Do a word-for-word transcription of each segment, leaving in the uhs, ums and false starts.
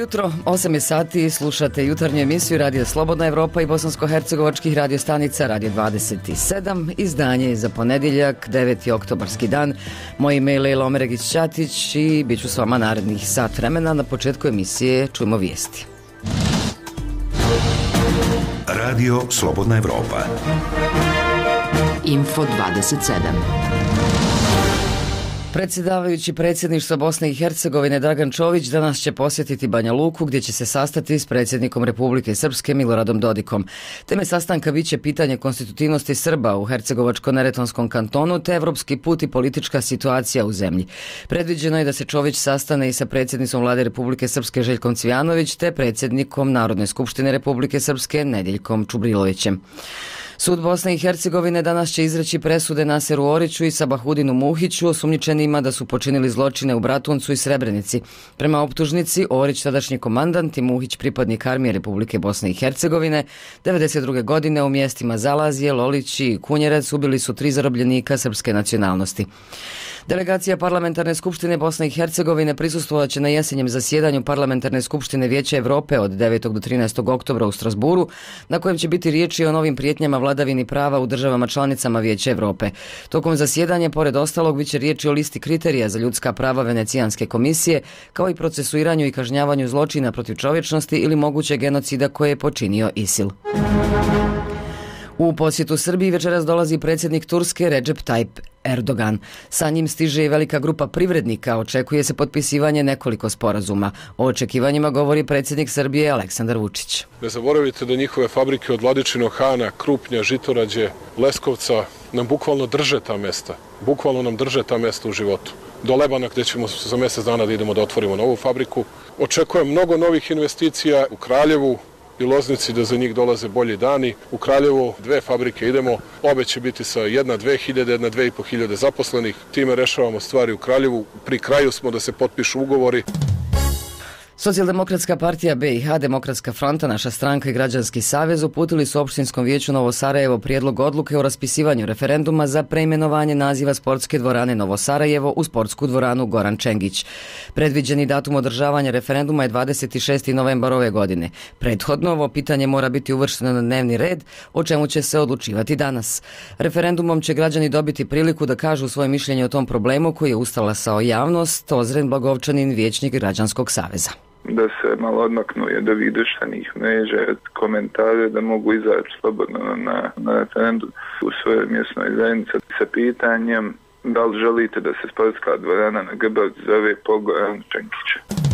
jutro, osam je sati, slušate jutarnju emisiju Radio Slobodna Evropa i bosansko-hercegovačkih radio stanica Radio dvadeset sedam. Izdanje je za ponedjeljak, deveti oktobarski dan. Moje ime je Lejla Omeregić-Ćatić i bit ću s vama narednih sat vremena. Na početku emisije čujemo vijesti. Radio Slobodna Evropa. Info dvadeset sedam. Predsjedavajući predsjedništva Bosne i Hercegovine Dragan Čović danas će posjetiti Banja Luku gdje će se sastati s predsjednikom Republike Srpske Miloradom Dodikom. Teme sastanka bit će pitanje konstitutivnosti Srba u Hercegovačko-Neretvanskom kantonu te evropski put i politička situacija u zemlji. Predviđeno je da se Čović sastane i sa predsjednicom Vlade Republike Srpske Željkom Cvijanović te predsjednikom Narodne skupštine Republike Srpske Nedjeljkom Čubrilovićem. Sud Bosne i Hercegovine danas će izreći presude Naseru Oriću i Sabahudinu Muhiću, osumnjičenima da su počinili zločine u Bratuncu i Srebrenici. Prema optužnici, Orić, tadašnji komandant, i Muhić, pripadnik armije Republike Bosne i Hercegovine, devedeset druge godine u mjestima Zalazije, Lolić i Kunjerac ubili su tri zarobljenika srpske nacionalnosti. Delegacija Parlamentarne skupštine Bosne i Hercegovine prisustvovat će na jesenjem zasjedanju Parlamentarne skupštine Vijeća Evrope od devetog do trinaestog oktobra u Strasburu, na kojem će biti riječi o novim prijetnjama vladavini prava u državama članicama Vijeća Evrope. Tokom zasjedanja, pored ostalog, bit će riječi o listi kriterija za ljudska prava Venecijanske komisije, kao i procesuiranju i kažnjavanju zločina protiv čovječnosti ili mogućeg genocida koje je počinio ISIL. U posjetu Srbiji večeras dolazi predsjednik Turske Recep Tayyip Erdogan. Sa njim stiže i velika grupa privrednika, očekuje se potpisivanje nekoliko sporazuma. O očekivanjima govori predsjednik Srbije Aleksandar Vučić. Ne zaboravite da njihove fabrike od Vladičinog Hana, Krupnja, Žitorađe, Leskovca nam bukvalno drže ta mesta. Bukvalno nam drže ta mesta u životu. Do Lebana gdje ćemo za mjesec dana da idemo da otvorimo novu fabriku. Očekujem mnogo novih investicija u Kraljevu i Loznici, da za njih dolaze bolji dani. U Kraljevu dve fabrike idemo, obe će biti sa jedna dve hiljade, jedna dve i po hiljade zaposlenih. Time rešavamo stvari u Kraljevu. Pri kraju smo da se potpišu ugovori. Socijaldemokratska partija B i H, Demokratska fronta, Naša stranka i Građanski savez uputili su Opštinskom vijeću Novo Sarajevo prijedlog odluke o raspisivanju referenduma za preimenovanje naziva sportske dvorane Novo Sarajevo u sportsku dvoranu Goran Čengić. Predviđeni datum održavanja referenduma je dvadeset šesti novembar ove godine. Prethodno ovo pitanje mora biti uvršteno na dnevni red, o čemu će se odlučivati danas. Referendumom će građani dobiti priliku da kažu svoje mišljenje o tom problemu koji je ustalasao javnost, Ozren Blagovčanin, vijećnik Građanskog saveza. Da se malo odmaknu od ovih društvenih mreža, komentare, da mogu izaći slobodno na, na referendum u svojoj mjesnoj zajednici sa pitanjem da li želite da se sportska dvorana na Grbavcu zove po Goranu Čengiću.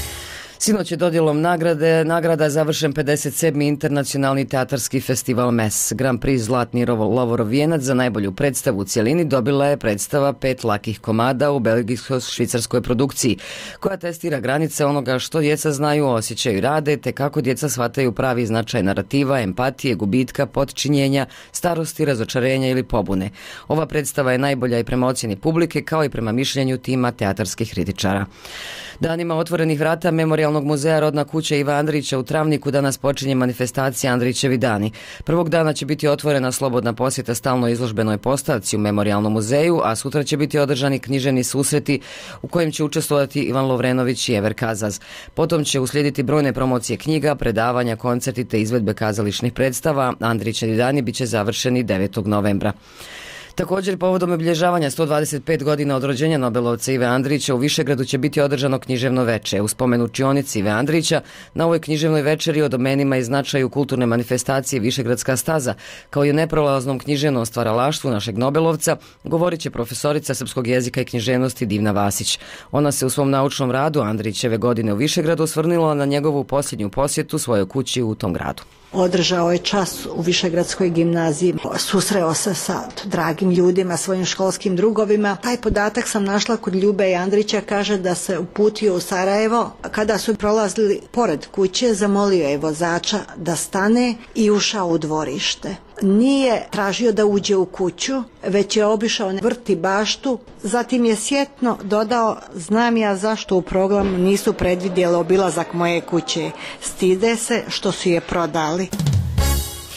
Sinoć je dodjelom nagrade, nagrada završen pedeset sedmi internacionalni teatarski festival M E S. Grand Prix Zlatni Lovorov vijenac za najbolju predstavu u cjelini dobila je predstava Pet lakih komada u belgijsko-švicarskoj produkciji, koja testira granice onoga što djeca znaju, osjećaju i rade, te kako djeca shvataju pravi značaj narativa, empatije, gubitka, potčinjenja, starosti, razočarenja ili pobune. Ova predstava je najbolja i prema ocjeni publike, kao i prema mišljenju tima teatarskih kritičara. Danima otvorenih vrata Memorijalnog muzeja Rodna kuća Iva Andrića u Travniku danas počinje manifestacija Andrićevi dani. Prvog dana će biti otvorena slobodna posjeta stalno izložbenoj postavci u Memorijalnom muzeju, a sutra će biti održani književni susreti u kojim će učestvovati Ivan Lovrenović i Ever Kazaz. Potom će uslijediti brojne promocije knjiga, predavanja, koncerti te izvedbe kazališnih predstava. Andrićevi dani biće završeni devetog novembra. Također, povodom obilježavanja sto dvadeset pet godina od rođenja Nobelovca Ive Andrića u Višegradu će biti održano književno veče. U spomen učionici Ive Andrića na ovoj književnoj večeri o domenima i značaju kulturne manifestacije Višegradska staza, kao i o neprolaznom književnom stvaralaštvu našeg Nobelovca, govorit će profesorica srpskog jezika i književnosti Divna Vasić. Ona se u svom naučnom radu Andrićeve godine u Višegradu osvrnula na njegovu posljednju posjetu svojoj kući u tom gradu. Održao je čas u Višegradskoj gimnaziji, susreo se sa dragim ljudima, svojim školskim drugovima. Taj podatak sam našla kod Ljube Andrića, kaže da se uputio u Sarajevo. Kada su prolazili pored kuće, zamolio je vozača da stane i ušao u dvorište. Nije tražio da uđe u kuću, već je obišao vrt i baštu, zatim je sjetno dodao: znam ja zašto u programu nisu predvidjeli obilazak moje kuće, stide se što su je prodali.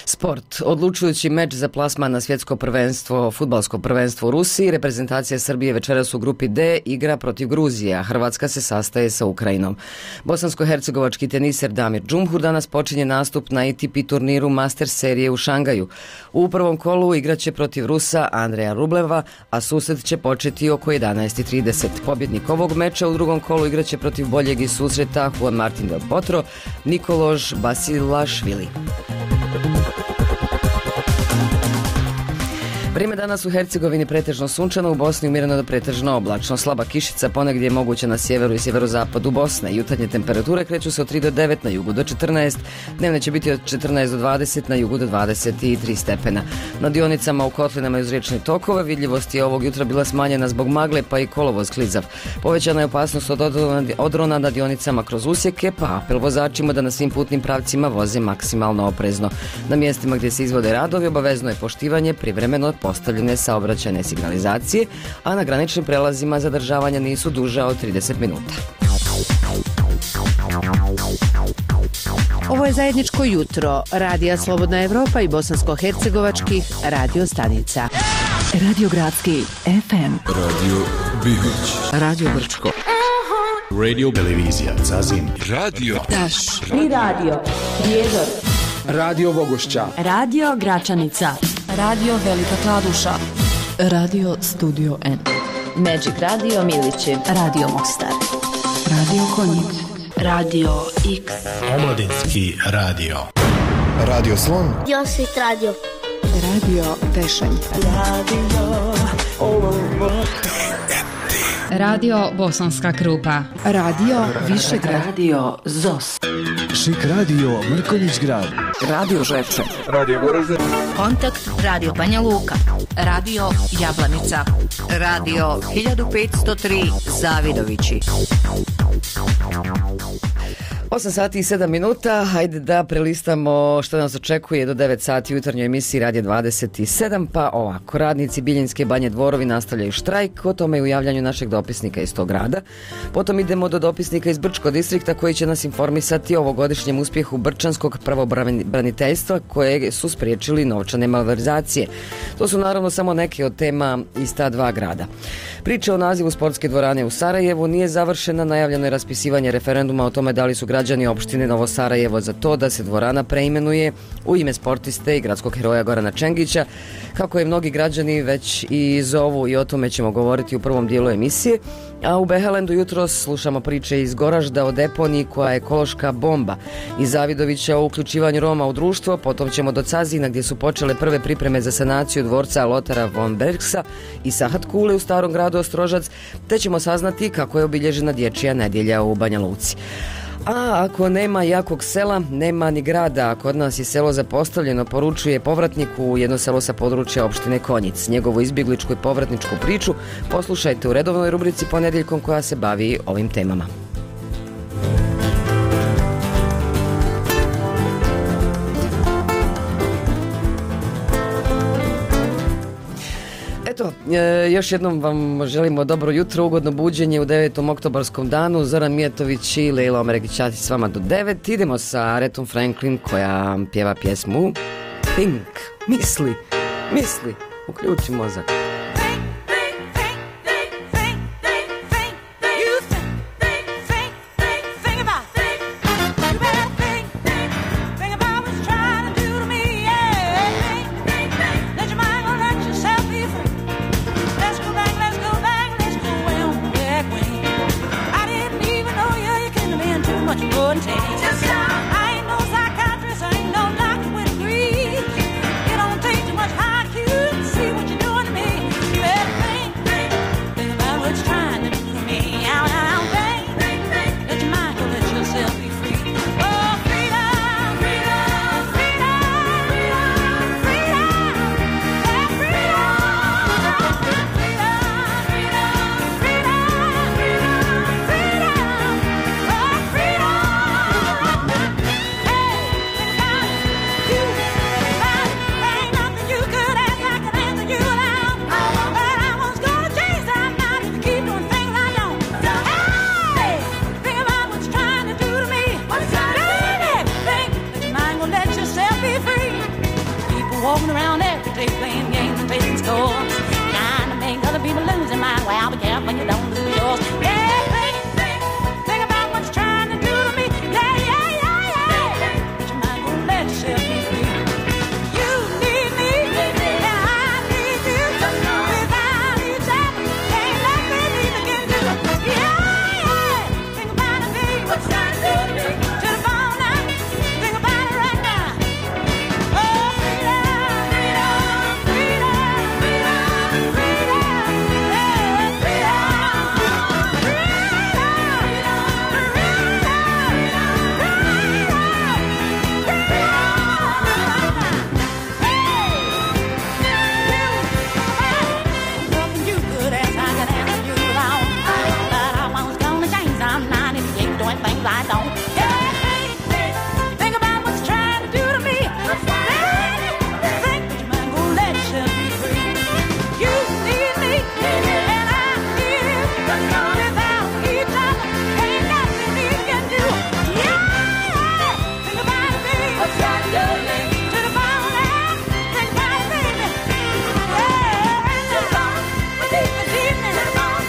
Sport. Odlučujući meč za plasman na svjetsko prvenstvo, fudbalsko prvenstvo u Rusiji, reprezentacija Srbije večeras u grupi D igra protiv Gruzije, a Hrvatska se sastaje sa Ukrajinom. Bosansko-hercegovački teniser Damir Džumhur danas počinje nastup na A T P turniru Masters serije u Šangaju. U prvom kolu igraće protiv Rusa Andreja Rubleva, a susret će početi oko jedanaest i trideset. Pobjednik ovog meča u drugom kolu igraće protiv boljeg iz susreta Juan Martin del Potro, Nikološ Basilašvili. Vrijeme danas u Hercegovini pretežno sunčano, u Bosni umjereno do pretežno oblačno. Slaba kišica ponegdje je moguća na sjeveru i sjeverozapadu Bosne. Jutarnje temperature kreću se od tri do devet, na jugu do četrnaest, dnevne će biti od četrnaest do dvadeset, na jugu do dvadeset tri stepena. Na dionicama u kotlinama i uz riječne tokove vidljivost je ovog jutra bila smanjena zbog magle, pa i kolovoz klizav. Povećana je opasnost od odrona na dionicama kroz usjeke, pa apel vozačima da na svim putnim pravcima voze maksimalno oprezno. Na mjestima gdje se izvode radovi obavezno je poštivanje privremeno postavljene saobraćajne signalizacije, a na graničnim prelazima zadržavanja nisu duža od trideset minuta. Ovo je zajedničko jutro Radija Slobodna Evropa i bosansko-hercegovačkih radio stanica. Radio Gradski F M, Radio Bihoć, Radio Brčko, Radio Televizija Zazin, Radio Daš, Tri radio Prijedor, Radio Vogošća, Radio Gračanica, Radio Velika Kladuša, Radio Studio N, Magic Radio Milići, Radio Mostar, Radio Konjic, Radio X, Omladinski radio, Radio Slon, Josit Radio, Radio Tešanj, Radio Radio Bosanska Krupa, Radio Višegrad, Radio Zos, Šik Radio Mrkonjić Grad, Radio Ževče, Radio Goražde, Kontakt Radio Banja Luka, Radio Jablanica, Radio hiljadu petsto tri Zavidovići. osam sati i sedam minuta, hajde da prelistamo što nas očekuje do devet sati u jutarnjoj emisiji Radija dvadeset sedam, pa ovako, radnici Biljinske Banje Dvorovi nastavljaju štrajk, o tome i u javljanju našeg dopisnika iz tog grada. Potom idemo do dopisnika iz Brčko distrikta koji će nas informisati o ovogodišnjem uspjehu Brčanskog pravobraniteljstva koje su spriječili novčane malverzacije. To su naravno samo neke od tema iz ta dva grada. Priča o nazivu sportske dvorane u Sarajevu nije završena, najavljeno je raspisivanje referenduma o tome da li su građani opštine Novo Sarajevo za to da se dvorana preimenuje u ime sportiste i gradskog heroja Gorana Čengića, kako je mnogi građani već i zovu, i o tome ćemo govoriti u prvom dijelu emisije. A u Behelendu jutros slušamo priče iz Goražda o deponiji koja je ekološka bomba, iz Zavidovića o uključivanju Roma u društvo, potom ćemo do Cazina gdje su počele prve pripreme za sanaciju dvorca Lotara von Bergsa i Sahat Kule u starom gradu Ostrožac, te ćemo saznati kako je obilježena dječja nedjelja u Banja Luci. A ako nema jakog sela, nema ni grada. Kod nas je selo zapostavljeno, poručuje povratnik u jedno selo sa područja opštine Konjic. Njegovu izbjegličku i povratničku priču poslušajte u redovnoj rubrici ponedjeljkom koja se bavi ovim temama. Eto, e, još jednom vam želimo dobro jutro, ugodno buđenje u devetom oktobarskom danu. Zoran Mijatović i Lejla Omeregićati s vama do devet. Idemo sa Aretom Franklin koja pjeva pjesmu Think, misli, misli, uključi mozak. It don't take too much I Q to see what you're doing to me. been walking around every day playing games and taking scores, trying to make other people lose their mind. Well, be careful when you don't lose yours. Yeah, think, think, think about what you're trying to do to me. Yeah, yeah, yeah, yeah. But you might go let yourself be free. You need me, and I need you. Without each other, ain't nothing we can do. Yeah, yeah. Think about it, baby. What you trying to do to me? To the bone now. Think about it right now. Oh, freedom, freedom, freedom, freedom, freedom. Yeah, nothing you could ask, I can answer you without. But I once gonna change. I'm ninety-eight, doing things I don't. Yeah, think about what you're trying to do to me. Think, think, but you might go let yourself be free. You need me, and I need you. Without each other, ain't nothing we can do. Yeah, think about it, baby. What you trying to do to me? To the bone now. Think about it, baby. Yeah, to the bone. This evening. To the bone.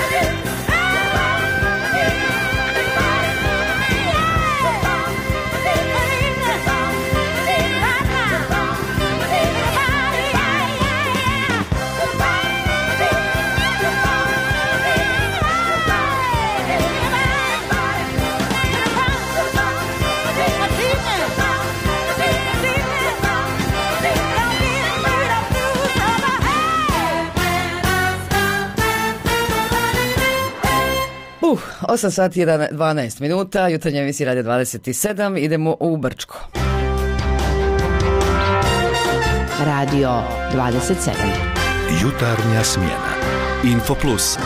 Uh, osam sati i dvanaest minuta, jutarnja emisija Radio dvadeset sedam, idemo u Brčko. Radio dvadeset sedam. Jutarnja smjena. Info Plus.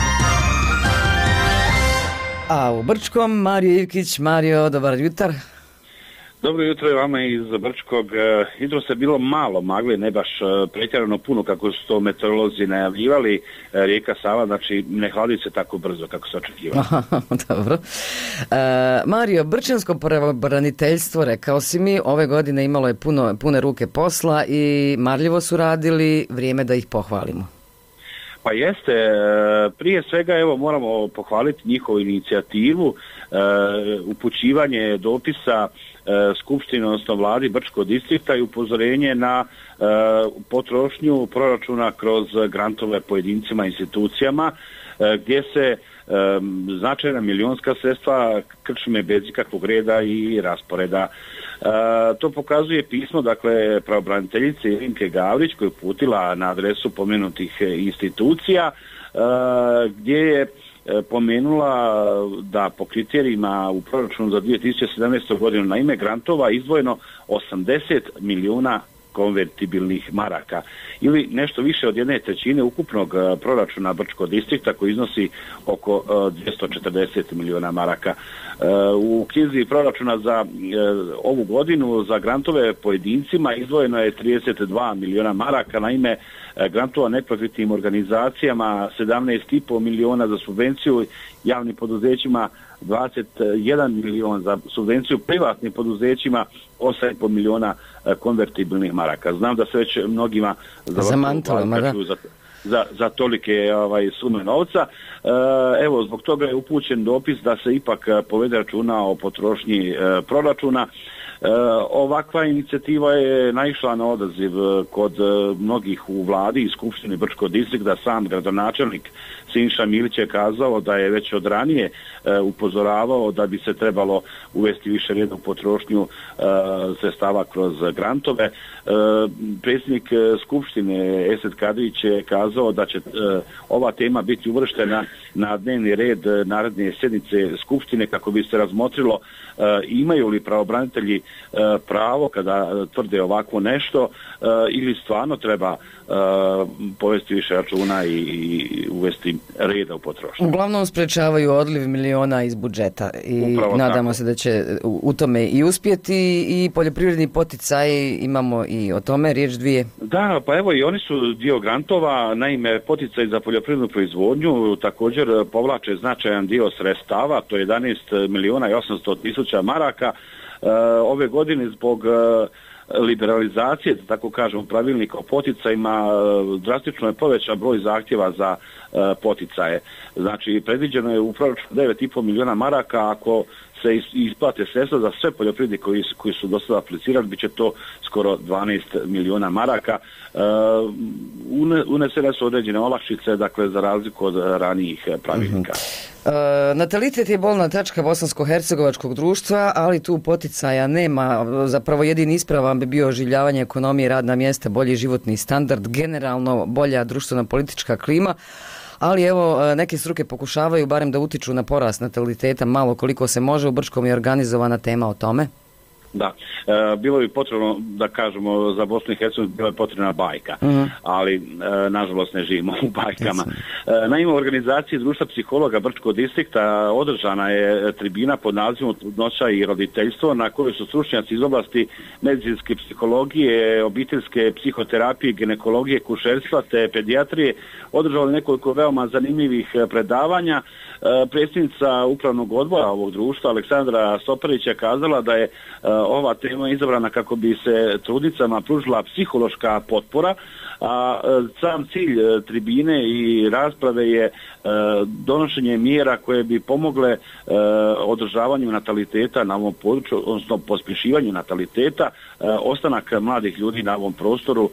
A u Brčkom Mario Ivkić. Mario, dobar jutar. Dobro jutro je vama iz Brčkog. Jutro se bilo malo magle, ne baš pretjerano puno kako su to meteorolozi najavljivali. Rijeka Sava, znači ne hladi se tako brzo kako se očekivalo. Dobro. E, Mario, Brčansko pravobraniteljstvo, rekao si mi, ove godine imalo je puno, pune ruke posla i marljivo su radili, vrijeme da ih pohvalimo. Pa jeste, prije svega evo moramo pohvaliti njihovu inicijativu, e, upućivanje dopisa e, Skupštine, odnosno vladi Brčkog distrikta i upozorenje na e, potrošnju proračuna kroz grantove pojedincima, institucijama, e, gdje se e, značajna milionska sredstva krčme bez ikakvog reda i rasporeda. E, to pokazuje pismo, dakle, pravobraniteljice Ilinke Gavrić koju je uputila na adresu pomenutih institucija, e, gdje je pomenula da po kriterijima u proračunu za dvije tisuće sedamnaestu. godinu na ime grantova izdvojeno osamdeset milijuna konvertibilnih maraka ili nešto više od jedne trećine ukupnog proračuna Brčkog distrikta koji iznosi oko dvjesto četrdeset milijuna maraka. U knjizi proračuna za ovu godinu za grantove pojedincima izdvojeno je trideset dva milijuna maraka na ime grantova neprofitnim organizacijama, sedamnaest i pol milijuna za subvenciju javnim poduzećima, dvadeset jedan milijon za subvenciju privatnim poduzećima, osam i pol milijuna konvertibilnih maraka. Znam da se već mnogima zamantalo za, za, za tolike ovaj, sume novca. E, evo, zbog toga je upućen dopis da se ipak povede računa o potrošnji e, proračuna. E, ovakva inicijativa je naišla na odaziv kod e, mnogih u vladi i Skupštini Brčkog distrikta. Sam gradonačelnik Siniša Milić je kazao da je već od ranije e, upozoravao da bi se trebalo uvesti više reda u potrošnju e, sredstava kroz grantove. E, predsjednik Skupštine Esed Kadrić je kazao da će e, ova tema biti uvrštena na dnevni red naredne sjednice Skupštine kako bi se razmotrilo e, imaju li pravobranitelji e, pravo kada tvrde ovako nešto e, ili stvarno treba e, povesti više računa i, i uvesti reda u potrošnju. Uglavnom sprečavaju odliv miliona iz budžeta i upravo nadamo tako se da će u, u tome i uspjeti. I poljoprivredni poticaji, imamo i o tome riječ dvije. Da, pa evo i oni su dio grantova, naime poticaj za poljoprivrednu proizvodnju također povlače značajan dio sredstava, to je jedanaest milijuna i osamsto tisuća maraka. E, ove godine zbog e, liberalizacije, da tako kažemo, pravilnika o poticajima, drastično je povećan broj zahtjeva za poticaje. Znači, predviđeno je u proračunu devet i pol milijuna maraka, ako se isplate sredstva za sve poljoprivrednike koji, koji su do sada aplicirali, bit će to skoro dvanaest milijuna maraka. Uh, unesene su određene olakšice, dakle, za razliku od ranijih pravilnika. Uh, natalitet je bolna tačka bosansko-hercegovačkog društva, ali tu poticaja nema. Zapravo jedini ispravan bi bio oživljavanje ekonomije, radna mjesta, bolji životni standard, generalno bolja društvena politička klima. Ali evo, neke struke pokušavaju barem da utiču na porast nataliteta, malo koliko se može. U Brčkom je organizovana tema o tome. Da, e, bilo bi potrebno, da kažemo, za Bosnu i Hercegovinu bila je potrebna bajka, uh-huh. ali e, nažalost ne živimo u bajkama. E, naime, u organizaciji Društva psihologa Brčkog distrikta održana je tribina pod nazivom Trudnoća i roditeljstvo, na kojoj su stručnjaci iz oblasti medicinske psihologije, obiteljske psihoterapije, ginekologije, kušerstva te pedijatrije održali nekoliko veoma zanimljivih predavanja. E, predsjednica upravnog odbora ovog društva, Aleksandra Stoparića, kazala da je ova tema izabrana kako bi se trudnicama pružila psihološka potpora, a sam cilj tribine i rasprave je donošenje mjera koje bi pomogle održavanju nataliteta na ovom području, odnosno pospješivanju nataliteta, ostanak mladih ljudi na ovom prostoru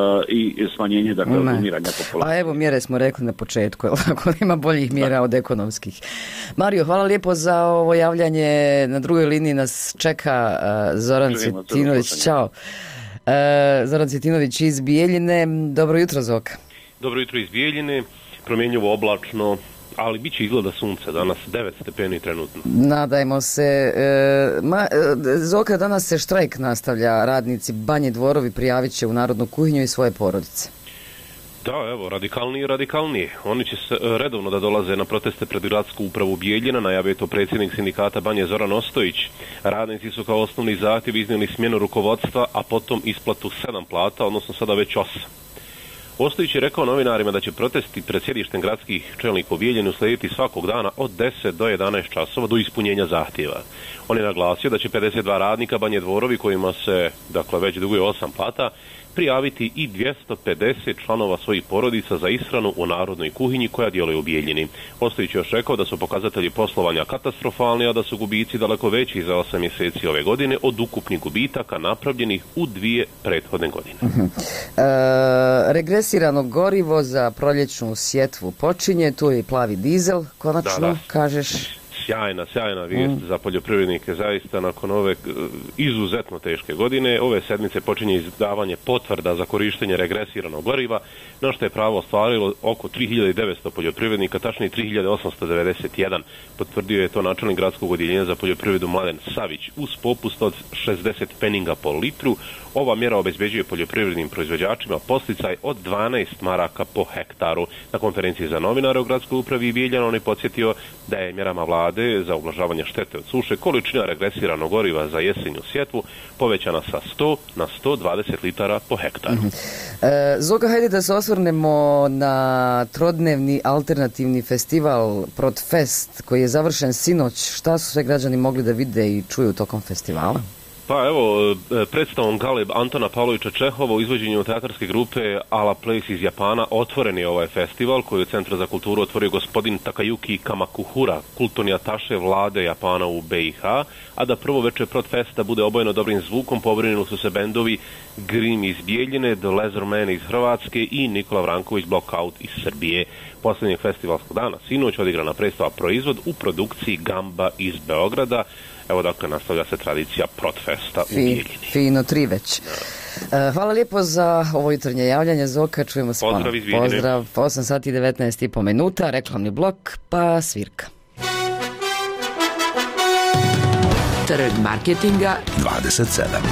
i smanjenje, dakle, umiranja populacije. A evo, mjere smo rekli na početku, ako nema boljih mjera da. od ekonomskih. Mario, hvala lijepo za ovo javljanje. Na drugoj liniji nas čeka uh, Zoran Cvjetinović. Ćao. Uh, Zoran Cvjetinović iz Bijeljine. Dobro jutro, Zoka. Dobro jutro iz Bijeljine. Promjenjivo oblačno, ali bit će izgleda sunce, danas devet stepeni trenutno. Nadajmo se. E, ma, Zoka, danas se štrajk nastavlja. Radnici Banje Dvorovi prijavit će u Narodnu kuhinju i svoje porodice. Da, evo, radikalnije i radikalnije. Oni će se redovno da dolaze na proteste pred gradsku upravu Bijeljina, najavio to predsjednik sindikata Banje Zoran Ostojić. Radnici su kao osnovni zahtjev iznijeli smjenu rukovodstva, a potom isplatu sedam plata, odnosno sada već osam. Ostojić je rekao novinarima da će protesti pred sjedištem gradskih čelnika u Bijeljini uslijediti svakog dana od deset do jedanaest časova do ispunjenja zahtjeva. On je naglasio da će pedeset dva radnika Banje Dvorovi, kojima se, dakle, već duguje osam plata, prijaviti i dvjesto pedeset članova svojih porodica za ishranu u Narodnoj kuhinji koja djeluje u Bijeljini. Ostojić je još rekao da su pokazatelji poslovanja katastrofalni, a da su gubici daleko veći za osam mjeseci ove godine od ukupnih gubitaka napravljenih u dvije prethodne godine. Uh-huh. E, regresirano gorivo za proljećnu sjetvu počinje, tu je i plavi dizel, konačno, da, da. kažeš... Sjajna, sjajna vijest mm. za poljoprivrednike, zaista nakon ove izuzetno teške godine. Ove sedmice počinje izdavanje potvrda za korištenje regresiranog goriva, na što je pravo ostvarilo oko tri hiljade devetsto poljoprivrednika, tačnije tri hiljade osamsto devedeset jedan. Potvrdio je to načelnik gradskog odjeljenja za poljoprivredu Mladen Savić uz popust od šezdeset peninga po litru. Ova mjera obezbeđuje poljoprivrednim proizvođačima posticaj od dvanaest maraka po hektaru. Na konferenciji za novinare u gradskoj upravi Bijeljana on je podsjetio da je mjerama vlade za ublažavanje štete od suše količina regresiranog goriva za jesenju sjetvu povećana sa sto na sto dvadeset litara po hektaru. Mm-hmm. E, Zoka, hajde da se osvrnemo na trodnevni alternativni festival Protfest koji je završen sinoć. Šta su sve građani mogli da vide i čuju tokom festivala? Pa evo, predstavom Galeb Antona Pavlovića Čehova u izvođenju teatarske grupe Ala Place iz Japana otvoren je ovaj festival koji je u Centru za kulturu otvorio gospodin Takayuki Kamakuhura, kulturni ataše vlade Japana u B i H, a da prvo večer Protfesta bude obojeno dobrim zvukom pobrinuli su se bendovi Grim iz Bijeljine, The Lezerman iz Hrvatske i Nikola Vranković Blockout iz Srbije. Posljednjeg festivalskog dana sinoć odigrana predstava Proizvod u produkciji Gamba iz Beograda. Evo, dakle, nastavlja se tradicija Protfesta u Bijeljini. Fino, tri već. Uh, hvala lijepo za ovo jutarnje javljanje, Zoka, čujemo se. Pozdrav iz Bijeljine. Pozdrav, osam sati i devetnaest i po minuta, reklamni blok, pa svirka. Trg marketinga dvadeset sedam.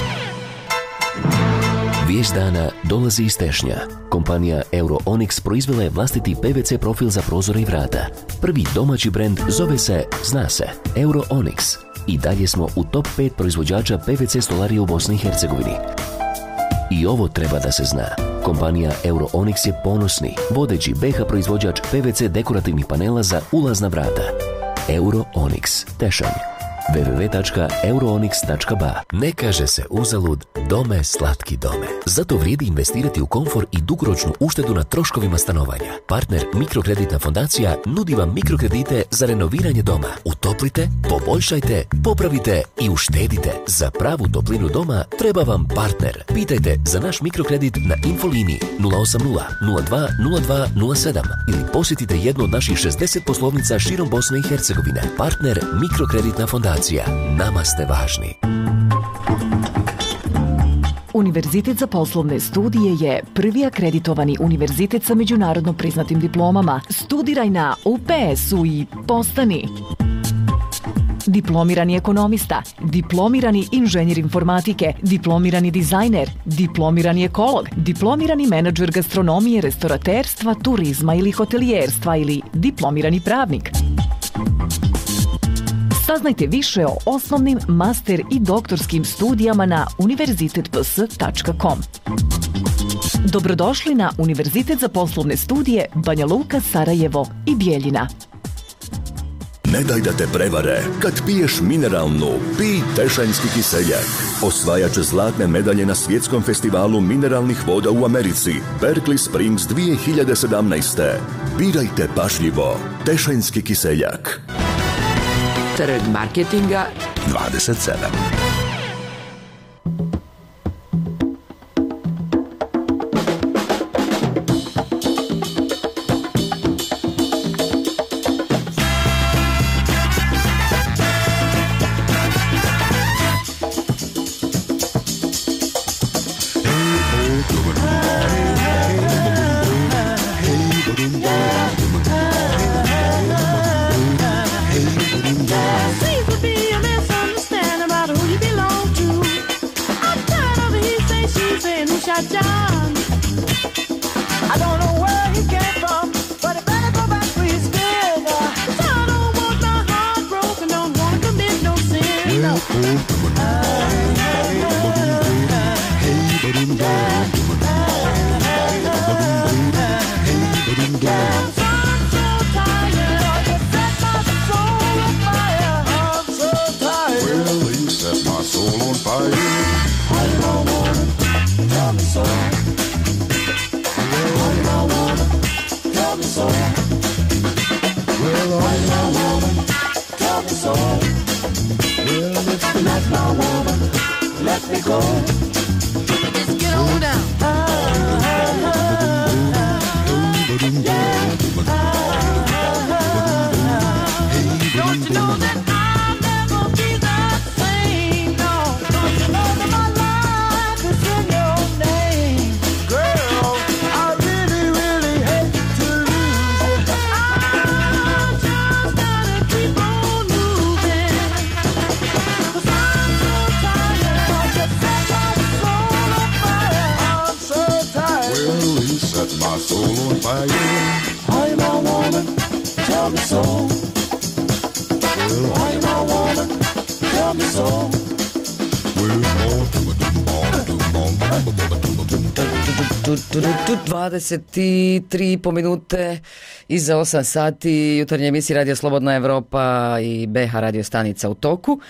Vijest dana dolazi iz Tešnja. Kompanija Euro-Onyx proizvela je vlastiti P V C profil za prozore i vrata. Prvi domaći brend zove se, zna se, Euro-Onyx. I dalje smo u top pet proizvođača P V C stolarije u Bosni i Hercegovini. I ovo treba da se zna. Kompanija Euro-Onyx je ponosni, vodeći B H proizvođač P V C dekorativnih panela za ulazna vrata. Euro-Onyx, Tešanj. w w w tačka euroonix tačka b a. Ne kaže se uzalud, dome slatki dome. Zato vrijedi investirati u komfor i dugoročnu uštedu na troškovima stanovanja. Partner Mikrokreditna fondacija nudi vam mikrokredite za renoviranje doma. Utoplite, poboljšajte, popravite i uštedite. Za pravu toplinu doma treba vam partner. Pitajte za naš mikrokredit na infoliniji nula osam nula nula dva nula dva nula sedam ili posjetite jednu od naših šezdeset poslovnica širom Bosne i Hercegovine. Partner Mikrokreditna fondacija. Nama ste važni. Univerzitet za poslovne studije je prvi akreditovani univerzitet sa međunarodno priznatim diplomama. Studiraj na U P S-u i postani diplomirani ekonomista, diplomirani inženjer informatike, diplomirani dizajner, diplomirani ekolog, diplomirani menadžer gastronomije, restoraterstva, turizma ili hotelijerstva ili diplomirani pravnik. Saznajte više o osnovnim, master i doktorskim studijama na univerzitet p s tačka com. Dobrodošli na Univerzitet za poslovne studije Banja Luka, Sarajevo i Bijeljina. Ne daj da te prevare. Kad piješ mineralnu, pij Tešanjski kiseljak. Osvajač zlatne medalje na svjetskom festivalu mineralnih voda u Americi, Berkeley Springs dvije hiljade sedamnaeste. Birajte pažljivo. Tešanjski kiseljak. Trg marketinga dvadeset sedam. dvadeset tri po minute iza osam sati, jutarnje emisije Radio Slobodna Evropa i B H radio stanica u toku.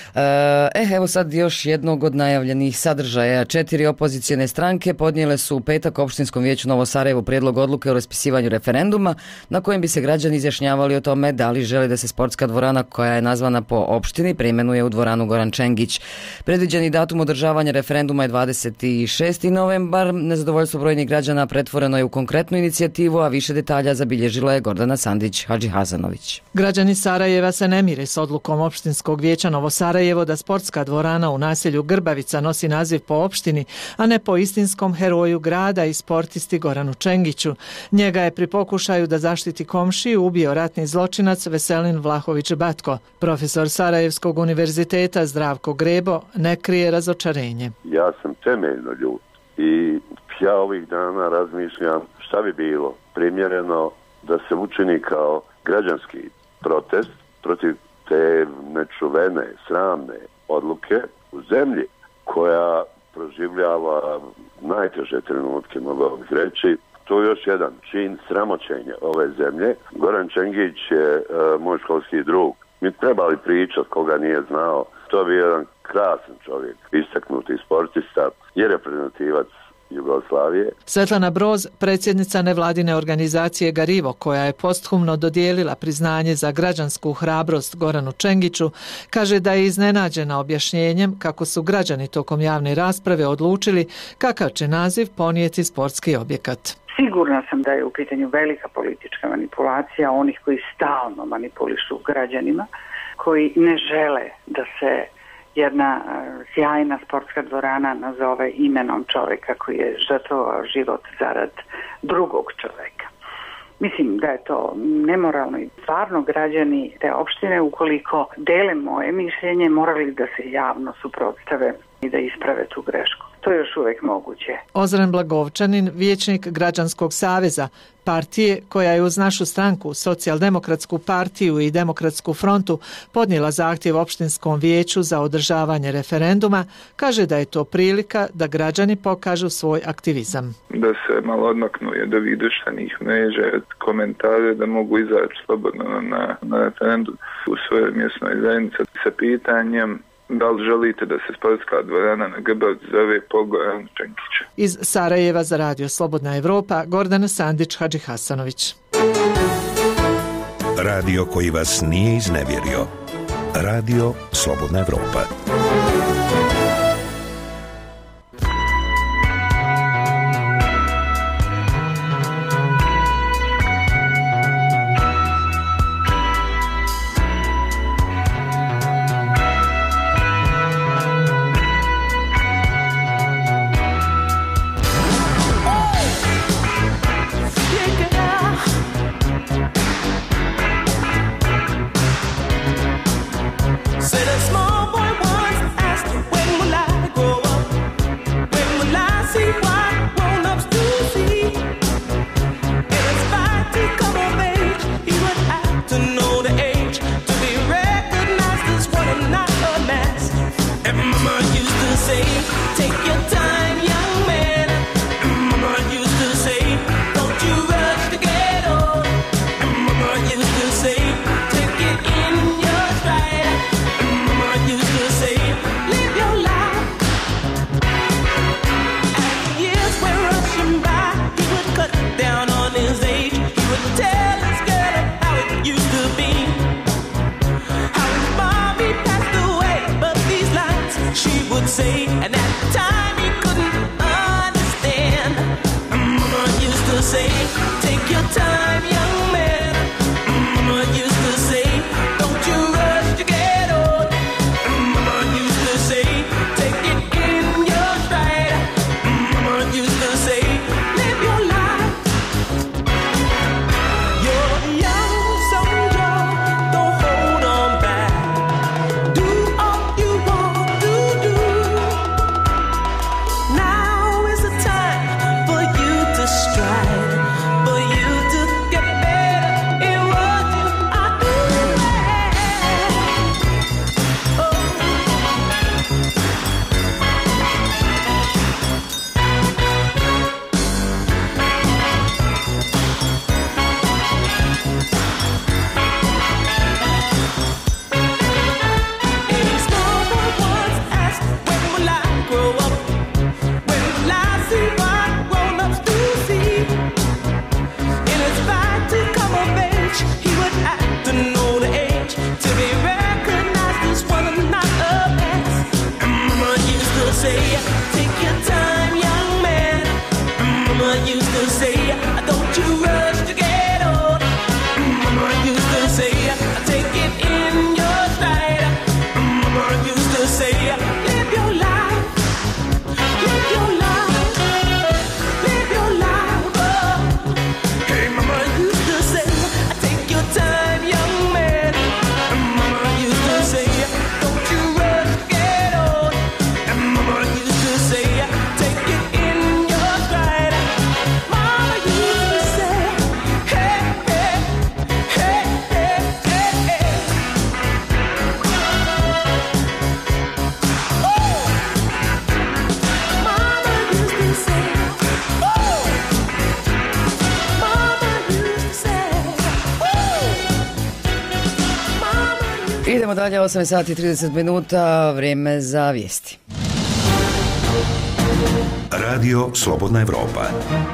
E, evo sad još jednog od najavljenih sadržaja. Četiri opozicijene stranke podnijele su u petak Opštinskom vijeću Novo Sarajevo prijedlog odluke o raspisivanju referenduma na kojem bi se građani izjašnjavali o tome da li žele da se sportska dvorana koja je nazvana po opštini preimenuje u dvoranu Goran Čengić. Predviđeni datum održavanja referenduma je dvadeset šesti novembar. Nezadovoljstvo brojnih građana pretvoreno je u konkretnu inicijativu, a više detalja zabilježila je Gordana Sandić-Hadžihazanović. Građani Sarajeva se ne mire s odlukom Opštinskog vijeća Novo Sarajevo da sportska dvorana u naselju Grbavica nosi naziv po opštini, a ne po istinskom heroju grada i sportisti Goranu Čengiću. Njega je pri pokušaju da zaštiti komšiju ubio ratni zločinac Veselin Vlahović Batko. Profesor Sarajevskog univerziteta Zdravko Grebo ne krije razočarenje. Ja sam temeljno ljut i ja ovih dana razmišljam šta bi bilo primjereno da se učini kao građanski protest protiv te nečuvene, sramne odluke u zemlji koja proživljava najteže trenutke, mogao bih reći. To je još jedan čin sramoćenja ove zemlje. Goran Čengić je uh, moj školski drug Mi trebali pričati koga nije znao. To bi jedan krasan čovjek, istaknuti sportista i reprezentativac Jugoslavije. Svetlana Broz, predsjednica nevladine organizacije Garivo, koja je posthumno dodijelila priznanje za građansku hrabrost Goranu Čengiću, kaže da je iznenađena objašnjenjem kako su građani tokom javne rasprave odlučili kakav će naziv ponijeti sportski objekat. Sigurna sam da je u pitanju velika politička manipulacija onih koji stalno manipulišu građanima, koji ne žele da se jedna sjajna sportska dvorana nazove imenom čovjeka koji je žrtvovao život zarad drugog čovjeka. Mislim da je to nemoralno i stvarno građani te opštine, ukoliko dele moje mišljenje, morali da se javno suprotstave i da isprave tu grešku. To je još uvijek moguće. Ozren Blagovčanin, vijećnik Građanskog saveza, partije koja je uz našu stranku, Socijaldemokratsku partiju i Demokratsku frontu, podnijela zahtjev opštinskom vijeću za održavanje referenduma, kaže da je to prilika da građani pokažu svoj aktivizam. Da se malo odmaknu od ovih društvenih mreža, od komentare, da mogu izaći slobodno na, na referendum u svojoj mjesnoj zajednici sa pitanjem da li želite da se sportska dvorana na Grbavcu zove po Goranu Čengiću. Iz Sarajeva za Radio Slobodna Evropa, Gordana Sandić, Hadži Hasanović. Radio koji vas nije iznevjerio. Radio Slobodna Evropa. Mama, you dalje, osam sati i trideset minuta, vrijeme za vijesti. Radio Slobodna Evropa.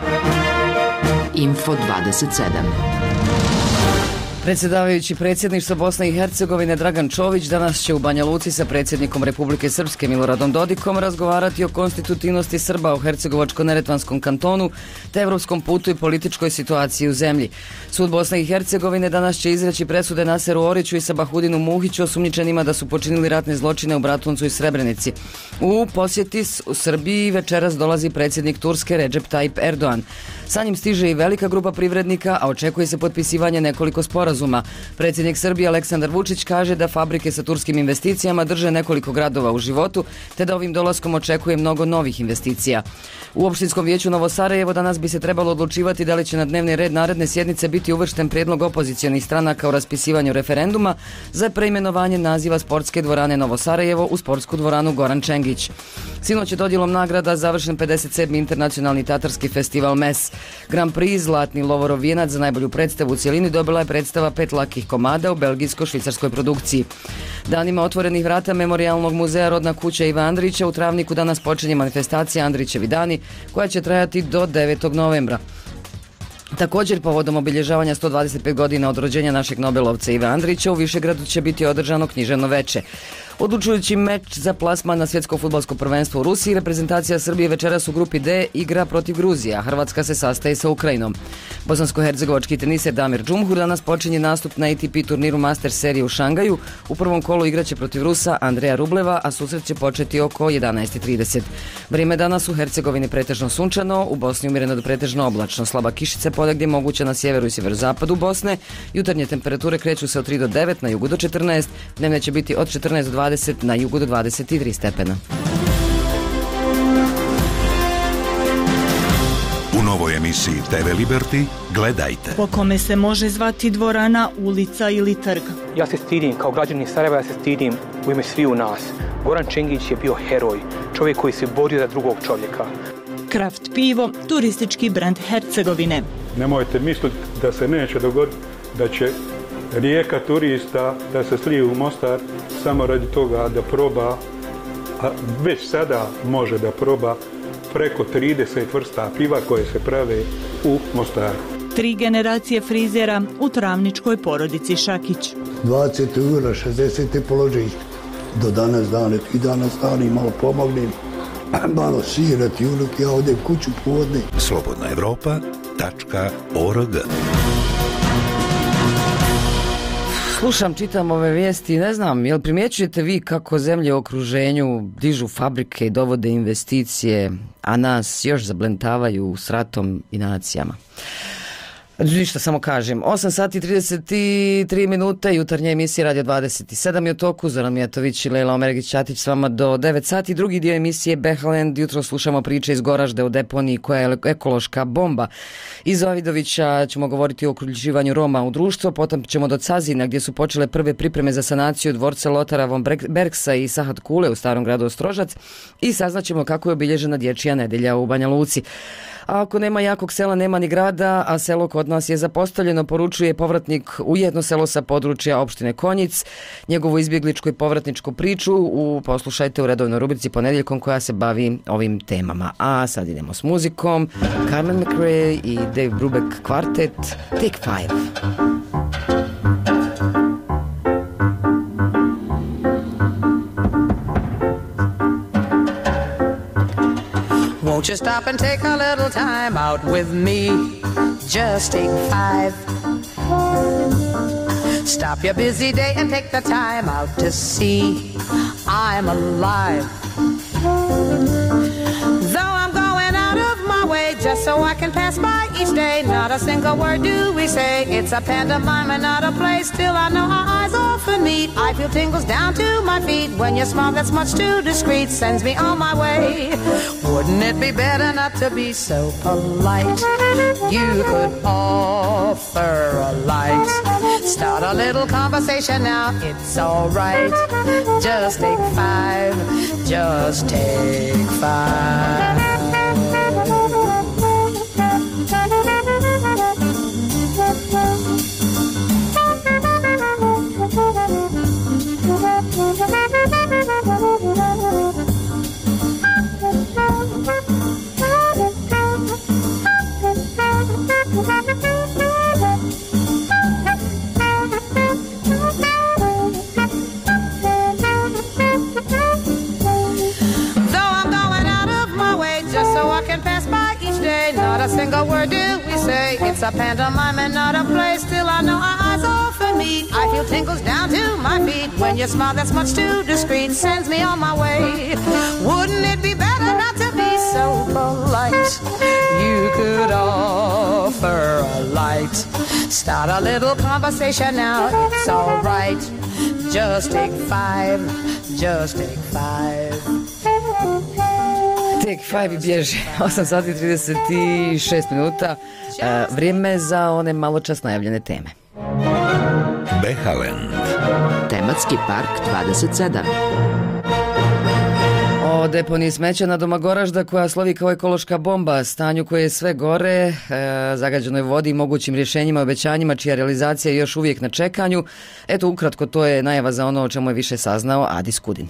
Info dvadeset sedam. Predsjedavajući predsjedništvo Bosne i Hercegovine Dragan Čović danas će u Banja Luci sa predsjednikom Republike Srpske Miloradom Dodikom razgovarati o konstitutivnosti Srba u Hercegovačko-neretvanskom kantonu te evropskom putu i političkoj situaciji u zemlji. Sud Bosne i Hercegovine danas će izreći presude Naseru Oriću i Sabahudinu Muhiću osumnjičenima da su počinili ratne zločine u Bratuncu i Srebrenici. U posjeti u Srbiji večeras dolazi predsjednik Turske Recep Tayyip Erdogan. Sa njim stiže i velika grupa privrednika, a očekuje se potpisivanje nekoliko sporazuma. Predsjednik Srbije Aleksandar Vučić kaže da fabrike sa turskim investicijama drže nekoliko gradova u životu, te da ovim dolaskom očekuje mnogo novih investicija. U opštinskom vijeću Novo Sarajevo danas bi se trebalo odlučivati da li će na dnevni red naredne sjednice biti uvršten prijedlog opozicionih stranaka o raspisivanju referenduma za preimenovanje naziva sportske dvorane Novo Sarajevo u sportsku dvoranu Goran Čengić. Sinoć je dodjelom nagrada završen pedeset sedmi internacionalni tatarski festival M E S. Grand Prix Zlatni Lovorov vijenac za najbolju predstavu u cjelini dobila je predstava pet lakih komada u belgijsko-švicarskoj produkciji. Danima otvorenih vrata Memorijalnog muzeja Rodna kuća Iva Andrića u Travniku danas počinje manifestacija Andrićevi dani koja će trajati do devetog novembra. Također, povodom obilježavanja sto dvadeset pet godina od rođenja našeg Nobelovca Ive Andrića u Višegradu će biti održano književno veče. Odlučujući meč za plasman na svjetsko fudbalsko prvenstvo u Rusiji, reprezentacija Srbije večeras u grupi D igra protiv Gruzije, a Hrvatska se sastaje sa Ukrajinom. Bosansko-hercegovački teniser Damir Džumhur danas počinje nastup na A T P turniru Masters serije u Šangaju. U prvom kolu igraće protiv Rusa Andreja Rubleva, a susret će početi oko jedanaest i trideset. Vrijeme danas u Hercegovini pretežno sunčano, u Bosni umjereno do pretežno oblačno, slaba kišica ponegdje moguća na sjeveru i sjeverozapadu Bosne. Jutarnje temperature kreću se od tri do devet, na jugu do četrnaest, dnevne će biti od četrnaest do dvadeset, na jugu do dvadeset tri stepena. U novoj emisiji T V Liberty gledajte. Po kome se može zvati dvorana, ulica ili trg. Ja se stidim, kao građanin Sarajeva, ja se stidim u ime sviju nas. Goran Čengić je bio heroj, čovjek koji se borio za drugog čovjeka. Kraft pivo, turistički brend Hercegovine. Nemojte misliti da se neće dogoditi da će rijeka turista da se slije u Mostar samo radi toga da proba, a već sada može da proba preko trideset vrsta piva koje se prave u Mostaru. Tri generacije frizera u travničkoj porodici Šakić. dvadeset eura, šezdeset položaj do danas dane, i danas dane malo pomognem, malo sirati unuk, ja odem kuću povodne. slobodna evropa tačka org. Slušam, čitam ove vijesti, ne znam, jel primjećujete vi kako zemlje u okruženju dižu fabrike i dovode investicije, a nas još zablentavaju s ratom i nacijama? Ništa, samo kažem. osam sati i trideset tri minute, jutarnja emisija Radio dvadeset sedam je u toku. Zoran Mijatović i Lejla Omeregić-Ćatić s vama do devet sati. Drugi dio emisije Behaland. Jutro slušamo priče iz Goražde o deponiji koja je ekološka bomba. Iz Ovidovića ćemo govoriti o uključivanju Roma u društvo. Potom ćemo do Cazina gdje su počele prve pripreme za sanaciju dvorca Lotara von Bergsa i Sahat Kule u starom gradu Ostrožac. I saznaćemo kako je obilježena dječja nedelja u Banja Luci. A ako nema jakog sela, nema ni grada, a selo kod nas je zapostavljeno, poručuje povratnik u jedno selo sa područja opštine Konjic. Njegovu izbjegličku i povratničku priču u poslušajte u redovnoj rubrici Ponedjeljkom koja se bavi ovim temama. A sad idemo s muzikom. Carmen McRae i Dave Brubeck kvartet Take Five. Won't you stop and take a little time out with me? Just take five. Stop your busy day and take the time out to see I'm alive. Though I'm going out of my way just so I can pass by each day, not a single word do we say. It's a pantomime and not a play. Still I know our eyes often meet. I feel tingles down to my feet when your smile that's much too discreet sends me on my way. Wouldn't it be better not to be so polite? You could offer a light. Start a little conversation now, it's alright. Just take five, just take five. single word do we say. It's a pantomime and not a play. Still I know our eyes often meet. I feel tingles down to my feet. When you smile that's much too discreet, sends me on my way. Wouldn't it be better not to be so polite? You could offer a light. Start a little conversation now, it's alright. Just take five, just take five. Take five bježi, osam sati trideset šest minuta, uh, vrijeme za one malo čas najavljene teme. Behalen. Tematski park dvadeset sedam. O deponiji smeća na Domagoražda koja slovi kao ekološka bomba, stanju koje je sve gore, e, zagađenoj vodi i mogućim rješenjima i obećanjima čija realizacija je još uvijek na čekanju. Eto, ukratko, to je najava za ono o čemu je više saznao Adis Kudin.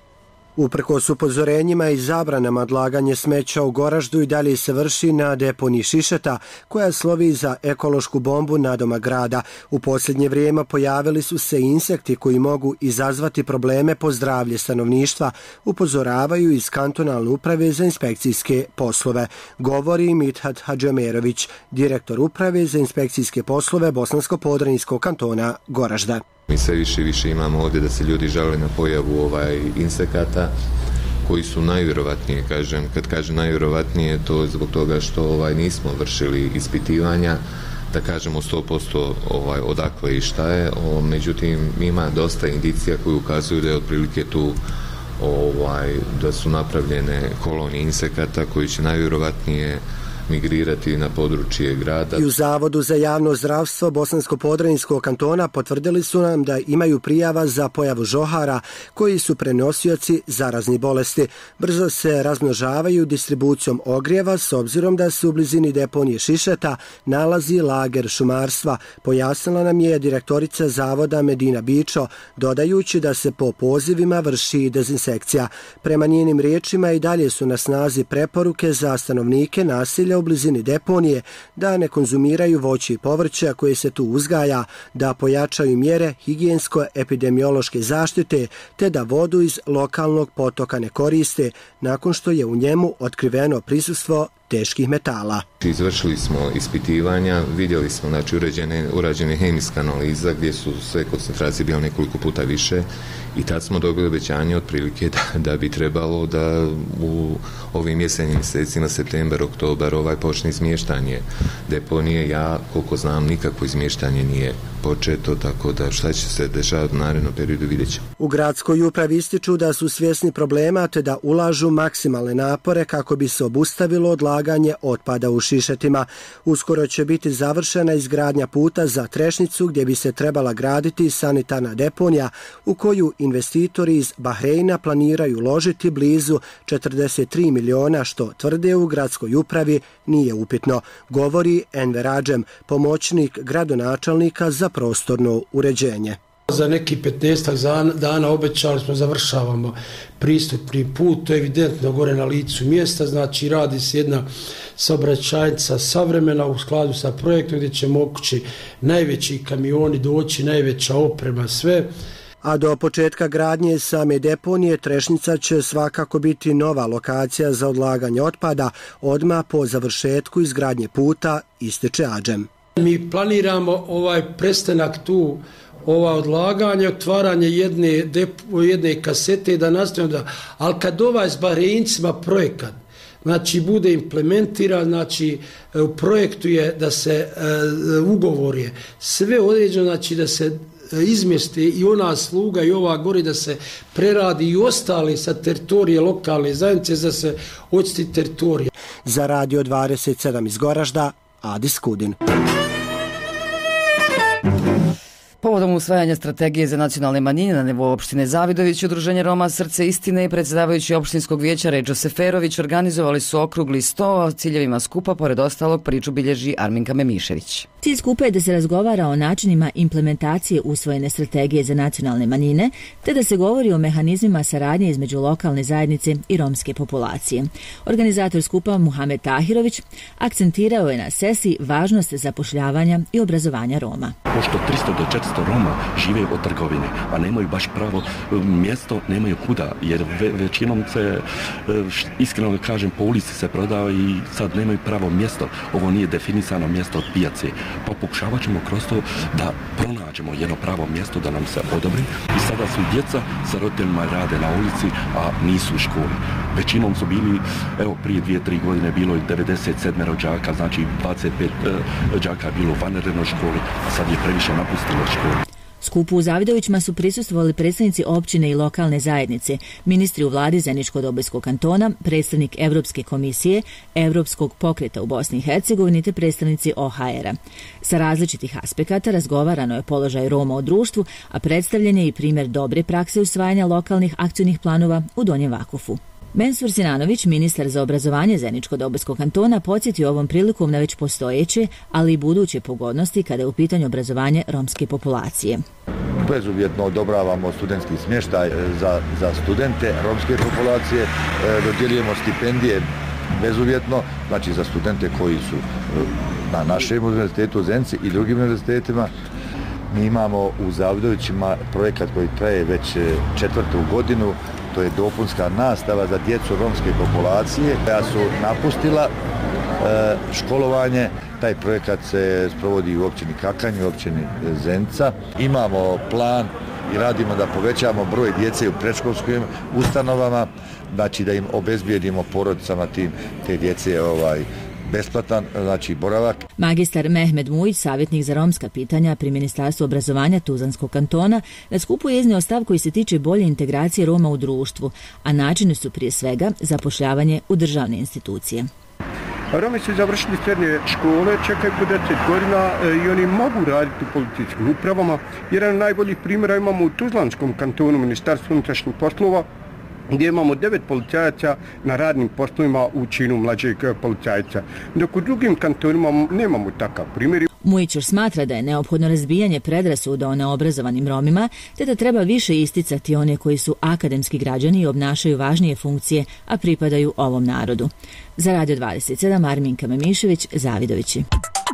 Uprkos upozorenjima i zabranama odlaganje smeća u Goraždu i dalje se vrši na deponiji Šišeta, koja slovi za ekološku bombu nadoma grada. U posljednje vrijeme pojavili su se insekti koji mogu izazvati probleme po zdravlje stanovništva, upozoravaju iz kantonalne uprave za inspekcijske poslove. Govori Mithat Hadžomerović, direktor uprave za inspekcijske poslove Bosansko-Podrinjskog kantona Goražda. Mi sve više i više imamo ovdje da se ljudi žale na pojavu ovaj insekata koji su najvjerovatnije, kažem, kad kažem najvjerovatnije, to je zbog toga što ovaj nismo vršili ispitivanja, da kažemo sto posto ovaj, odakle i šta je, o, međutim ima dosta indicija koji ukazuju da je otprilike tu ovaj, da su napravljene kolonije insekata koji će najvjerovatnije migrirati na područje grada. I u Zavodu za javno zdravstvo Bosansko-Podrinjskog kantona potvrdili su nam da imaju prijava za pojavu žohara koji su prenosioci zaraznih bolesti. Brzo se razmnožavaju distribucijom ogrijeva s obzirom da se u blizini deponije Šišeta nalazi lager šumarstva, pojasnila nam je direktorica Zavoda Medina Bičo, dodajući da se po pozivima vrši dezinsekcija. Prema njenim riječima i dalje su na snazi preporuke za stanovnike naselja u blizini deponije da ne konzumiraju voće i povrća koje se tu uzgaja, da pojačaju mjere higijensko-epidemiološke zaštite te da vodu iz lokalnog potoka ne koriste nakon što je u njemu otkriveno prisustvo teških metala. Izvršili smo ispitivanja, vidjeli smo znači, uređene, urađene hemijska analiza gdje su sve koncentracije bile nekoliko puta više i tad smo dobili obećanje otprilike da, da bi trebalo da u ovim jesenjim mjesecima, septembar, oktobar, ovaj počne izmještanje deponije. Ja, koliko znam, nikakvo izmještanje nije početo, tako da šta će se dešavati u narednom periodu vidjet ćemo. U gradskoj upravi ističu da su svjesni problema te da ulažu maksimalne napore kako bi se obustavilo odlaganje otpada u Šišetima. Uskoro će biti završena izgradnja puta za Trešnicu gdje bi se trebala graditi sanitarna deponija u koju investitori iz Bahreina planiraju uložiti blizu četrdeset tri miliona, što tvrde u gradskoj upravi nije upitno, govori Enver Adžem, pomoćnik gradonačelnika za prostorno uređenje. Za neki petnaestak dana obećali smo završavamo pristupni put, to je evidentno gore na licu mjesta, znači radi se jedna saobraćajnica savremena u skladu sa projektom gdje će mogući najveći kamioni doći, najveća oprema, sve. A do početka gradnje same deponije Trešnica će svakako biti nova lokacija za odlaganje otpada odmah po završetku izgradnje puta, ističe Adžem. Mi planiramo ovaj prestanak tu ova odlaganje, otvaranje jedne, depo, jedne kasete da nastavimo da, ali kad ovaj s Bahrejncima projekat, znači bude implementiran, znači u projektu je da se e, ugovor je sve određeno, znači da se izmjeste i ona sluga i ova gori da se preradi i ostali sa teritorije lokalne zajednice da se očisti teritorije. Za Radio dvadeset sedam iz Goražda, Adis Kudin. Povodom usvajanja strategije za nacionalne manjine na nivou opštine Zavidović, Udruženje Roma Srce istine i predsjedavajući opštinskog vijeća Ređo Seferović organizovali su okrugli sto o ciljevima skupa, pored ostalog priču bilježi Arminka Memišević. Cilj skupa je da se razgovara o načinima implementacije usvojene strategije za nacionalne manjine, te da se govori o mehanizmima saradnje između lokalne zajednice i romske populacije. Organizator skupa Muhamed Tahirović akcentirao je na sesiji važnost zapošljavanja i obrazovanja Roma. Pošto tristo do četiristo Roma žive od trgovine, a nemaju baš pravo mjesto, nemaju kuda, jer ve, većinom se, iskreno kažem, po ulici se prodava i sad nemaju pravo mjesto. Ovo nije definisano mjesto od pijace. Pa pokušavat ćemo kroz to da pronađemo jedno pravo mjesto da nam se odobri. I sada su djeca sa roditeljima rade na ulici, a nisu u školi. Većinom su bili, evo prije dvije, tri godine bilo je devedeset sedam đaka, znači dvadeset pet đaka je bilo u vanrednoj školi, a sad je previše napustilo školu. Skupu u Zavidovićima su prisustvovali predstavnici općine i lokalne zajednice, ministri u vladi Zeničko-Dobojskog kantona, predstavnik Evropske komisije, Evropskog pokreta u Bosni i Hercegovini te predstavnici O H R-a. Sa različitih aspekata razgovarano je položaj Roma u društvu, a predstavljen je i primjer dobre prakse usvajanja lokalnih akcijnih planova u Donjem Vakufu. Mensur Sinanović, ministar za obrazovanje Zeničko-Dobojskog kantona, podsjetio ovom prilikom na već postojeće, ali i buduće pogodnosti kada je u pitanju obrazovanje romske populacije. Bezuvjetno odobravamo studentski smještaj za, za studente romske populacije, dodjeljujemo stipendije bezuvjetno, znači za studente koji su na našem univerzitetu u Zenici i drugim univerzitetima. Mi imamo u Zavidovićima projekat koji traje već četvrtu godinu. To je dopunska nastava za djecu romske populacije koja su napustila e, školovanje. Taj projekat se sprovodi u općini Kakanj i u općini Zenica. Imamo plan i radimo da povećamo broj djece u predškolskim ustanovama, znači da im obezbijedimo porodicama tim, te djece ovaj, besplatan, znači boravak. Magistar Mehmed Mujić, savjetnik za romska pitanja pri Ministarstvu obrazovanja Tuzlanskog kantona, na skupu je iznio stav koji se tiče bolje integracije Roma u društvu, a načini su prije svega zapošljavanje u državne institucije. Romi su završili srednje škole, čekaju po deset godina i oni mogu raditi u policijskim upravama. Jedan od najboljih primjera imamo u Tuzlanskom kantonu Ministarstvu unutrašnjih poslova, gdje imamo devet policajaca na radnim poslovima u činu mlađeg policajca, dok u drugim kantonima nemamo takav primjer. Mujić smatra da je neophodno razbijanje predrasuda o neobrazovanim Romima, te da treba više isticati one koji su akademski građani i obnašaju važnije funkcije, a pripadaju ovom narodu. Za Radio dvadeset sedam, Arminka Memišević, Zavidovići.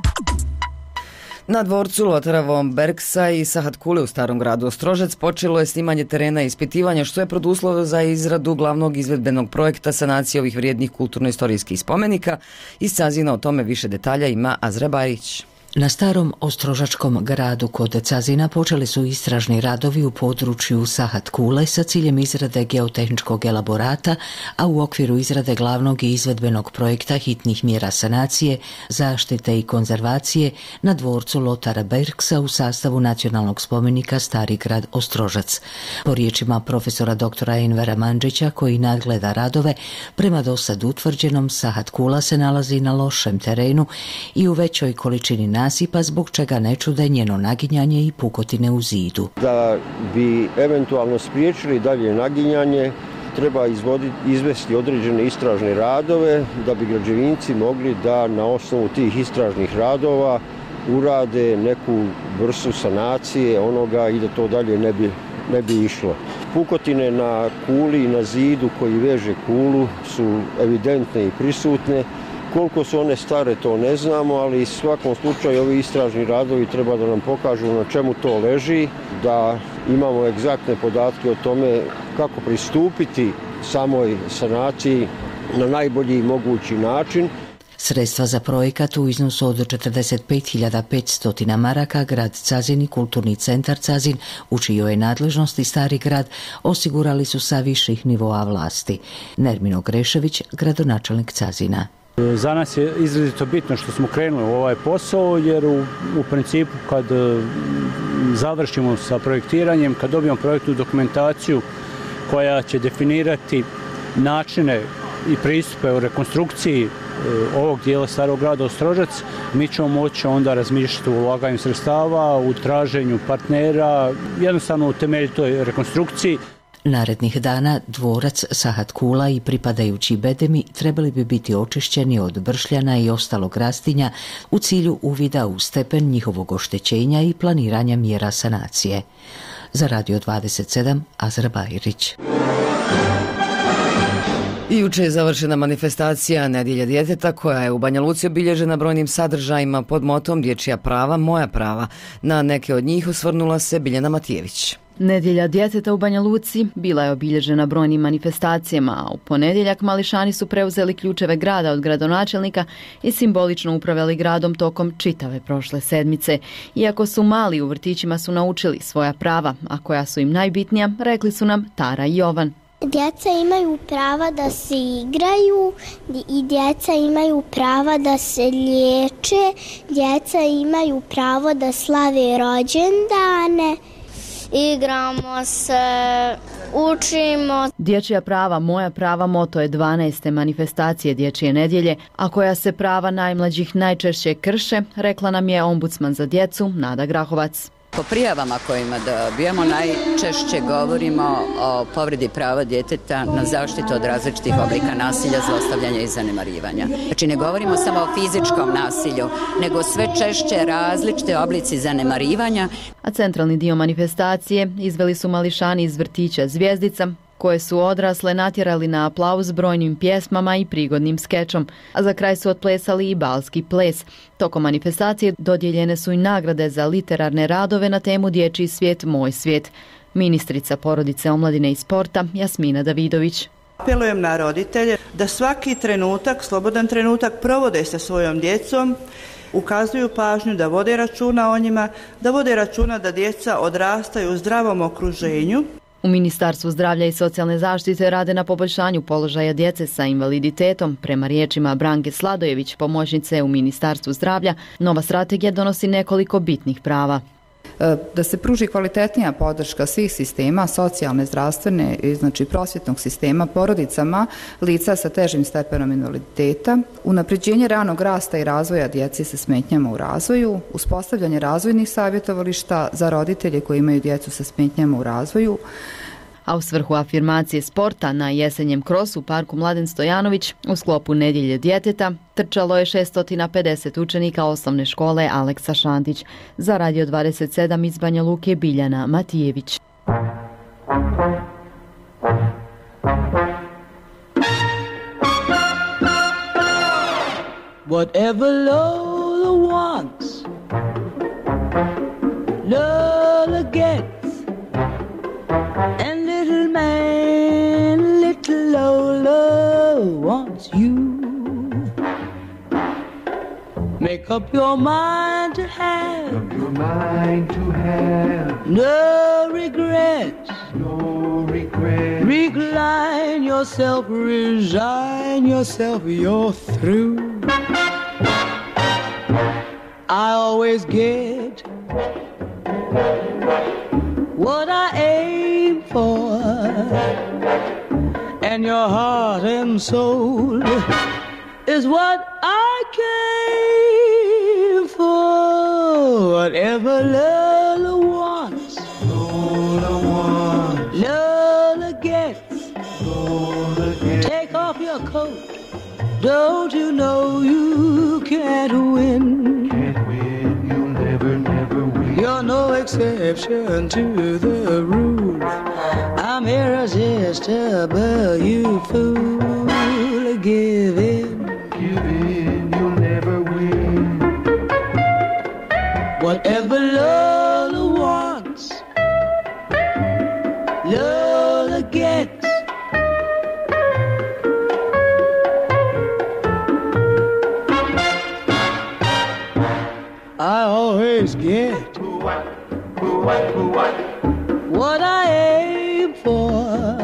Na dvorcu Lotara von Bergsa i Sahat Kule u Starom gradu Ostrožac počelo je snimanje terena i ispitivanja, što je preduslov za izradu glavnog izvedbenog projekta sanacije ovih vrijednih kulturno-istorijskih spomenika. Iz Cazina o tome više detalja ima Azra Bajić. Na starom ostrožačkom gradu kod Cazina počeli su istražni radovi u području Sahat Kule sa ciljem izrade geotehničkog elaborata, a u okviru izrade glavnog i izvedbenog projekta hitnih mjera sanacije, zaštite i konzervacije na dvorcu Lotara Bergsa u sastavu nacionalnog spomenika Stari grad Ostrožac. Po riječima profesora doktora Envera Mandžića, koji nadgleda radove, prema dosad utvrđenom Sahat Kula se nalazi na lošem terenu i u većoj količini nasipa, zbog čega ne čude njeno naginjanje i pukotine u zidu. Da bi eventualno spriječili dalje naginjanje, treba izvoditi, izvesti određene istražne radove da bi građevinci mogli da na osnovu tih istražnih radova urade neku vrstu sanacije onoga i da to dalje ne bi, ne bi išlo. Pukotine na kuli i na zidu koji veže kulu su evidentne i prisutne. Koliko su one stare, to ne znamo, ali u svakom slučaju ovi istražni radovi treba da nam pokažu na čemu to leži, da imamo egzaktne podatke o tome kako pristupiti samoj sanaciji na najbolji mogući način. Sredstva za projekat u iznosu od četrdeset pet hiljada petsto maraka grad Cazin i Kulturni centar Cazin, u čijoj je nadležnosti Stari grad, osigurali su sa viših nivoa vlasti. Nermino Grešević, gradonačelnik Cazina. Za nas je izrazito bitno što smo krenuli u ovaj posao, jer u, u principu kad završimo sa projektiranjem, kad dobijemo projektnu dokumentaciju koja će definirati načine i pristupe u rekonstrukciji ovog dijela Starog grada Ostrožac, mi ćemo moći onda razmišljati u ulaganju sredstava, u traženju partnera, jednostavno u temeljitoj rekonstrukciji. Narednih dana dvorac Sahat Kula i pripadajući bedemi trebali bi biti očišćeni od bršljana i ostalog rastinja u cilju uvida u stepen njihovog oštećenja i planiranja mjera sanacije. Za Radio dvadeset sedam, Azra Bajrić. I juče je završena manifestacija Nedjelja djeteta koja je u Banja Luci obilježena brojnim sadržajima pod motom Dječja prava, moja prava. Na neke od njih osvrnula se Biljana Matijević. Nedjelja djeteta u Banja Luci bila je obilježena brojnim manifestacijama, a u ponedjeljak mališani su preuzeli ključeve grada od gradonačelnika i simbolično upravljali gradom tokom čitave prošle sedmice. Iako su mali, u vrtićima su naučili svoja prava, a koja su im najbitnija, rekli su nam Tara i Jovan. Djeca imaju prava da se igraju i djeca imaju prava da se liječe, djeca imaju pravo da slave rođendane. Igramo se, učimo. Dječja prava, moja prava moto je dvanaeste manifestacije Dječje nedjelje, a koja se prava najmlađih najčešće krše, rekla nam je ombudsman za djecu Nada Grahovac. Po prijavama kojima dobijamo najčešće govorimo o povredi prava djeteta na zaštitu od različitih oblika nasilja, zlostavljanja i zanemarivanja. Znači ne govorimo samo o fizičkom nasilju, nego sve češće različite oblici zanemarivanja. A centralni dio manifestacije izveli su mališani iz vrtića Zvjezdica, koje su odrasle natjerali na aplauz brojnim pjesmama i prigodnim skečom, a za kraj su otplesali i balski ples. Tokom manifestacije dodijeljene su i nagrade za literarne radove na temu Dječji svijet, moj svijet. Ministrica porodice, omladine i sporta Jasmina Davidović. Apelujem na roditelje da svaki trenutak, slobodan trenutak, provode sa svojom djecom, ukazuju pažnju da vode računa o njima, da vode računa da djeca odrastaju u zdravom okruženju. U Ministarstvu zdravlja i socijalne zaštite rade na poboljšanju položaja djece sa invaliditetom. Prema riječima Branke Sladojević, pomoćnice u Ministarstvu zdravlja, nova strategija donosi nekoliko bitnih prava. Da se pruži kvalitetnija podrška svih sistema, socijalne, zdravstvene i znači prosvjetnog sistema, porodicama, lica sa težim stepenom invaliditeta, unapređenje ranog rasta i razvoja djece sa smetnjama u razvoju, uspostavljanje razvojnih savjetovališta za roditelje koji imaju djecu sa smetnjama u razvoju. A u svrhu afirmacije sporta na jesenjem krosu u parku Mladen Stojanović u sklopu Nedjelje djeteta trčalo je šesto pedeset učenika osnovne škole Aleksa Šantić. Za Radio dvadeset sedam iz Banja Luke Biljana Matijević. Whatever Lola wants, Lola gets. And little man, little Lola wants you. Make up your mind to have, Make up your mind to have no regrets, no regrets. Recline yourself, resign yourself, you're through. I always get what I aim for, and your heart and soul is what I came for. Whatever Lola wants, Lola wants, Lola gets, Lola gets. Take off your coat, don't you know you can't win? Can't win, you'll never, never win. You're no exception to the rule. I'm irresistible, you fool. Give in, give in, you'll never win. Whatever Lola wants, Lola gets. I always get what I aim for,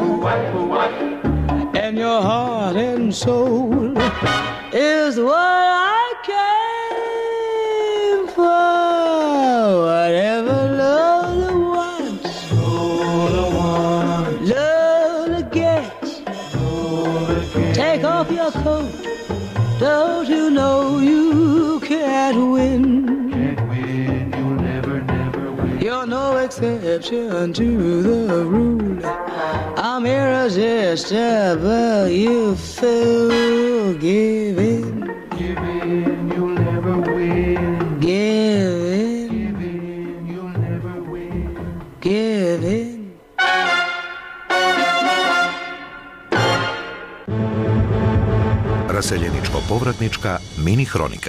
and your heart and soul is what I came for. Whatever Lola wants, Lola wants, Lola gets. Lola gets. Take off your coat, don't you know you can't win? You're are no exception to the rule. I'm irresistible, you fool. Give in. Give in, you'll never win. Give in. Give in, you'll never win. Give in. Raseljeničko-povratnička mini hronika.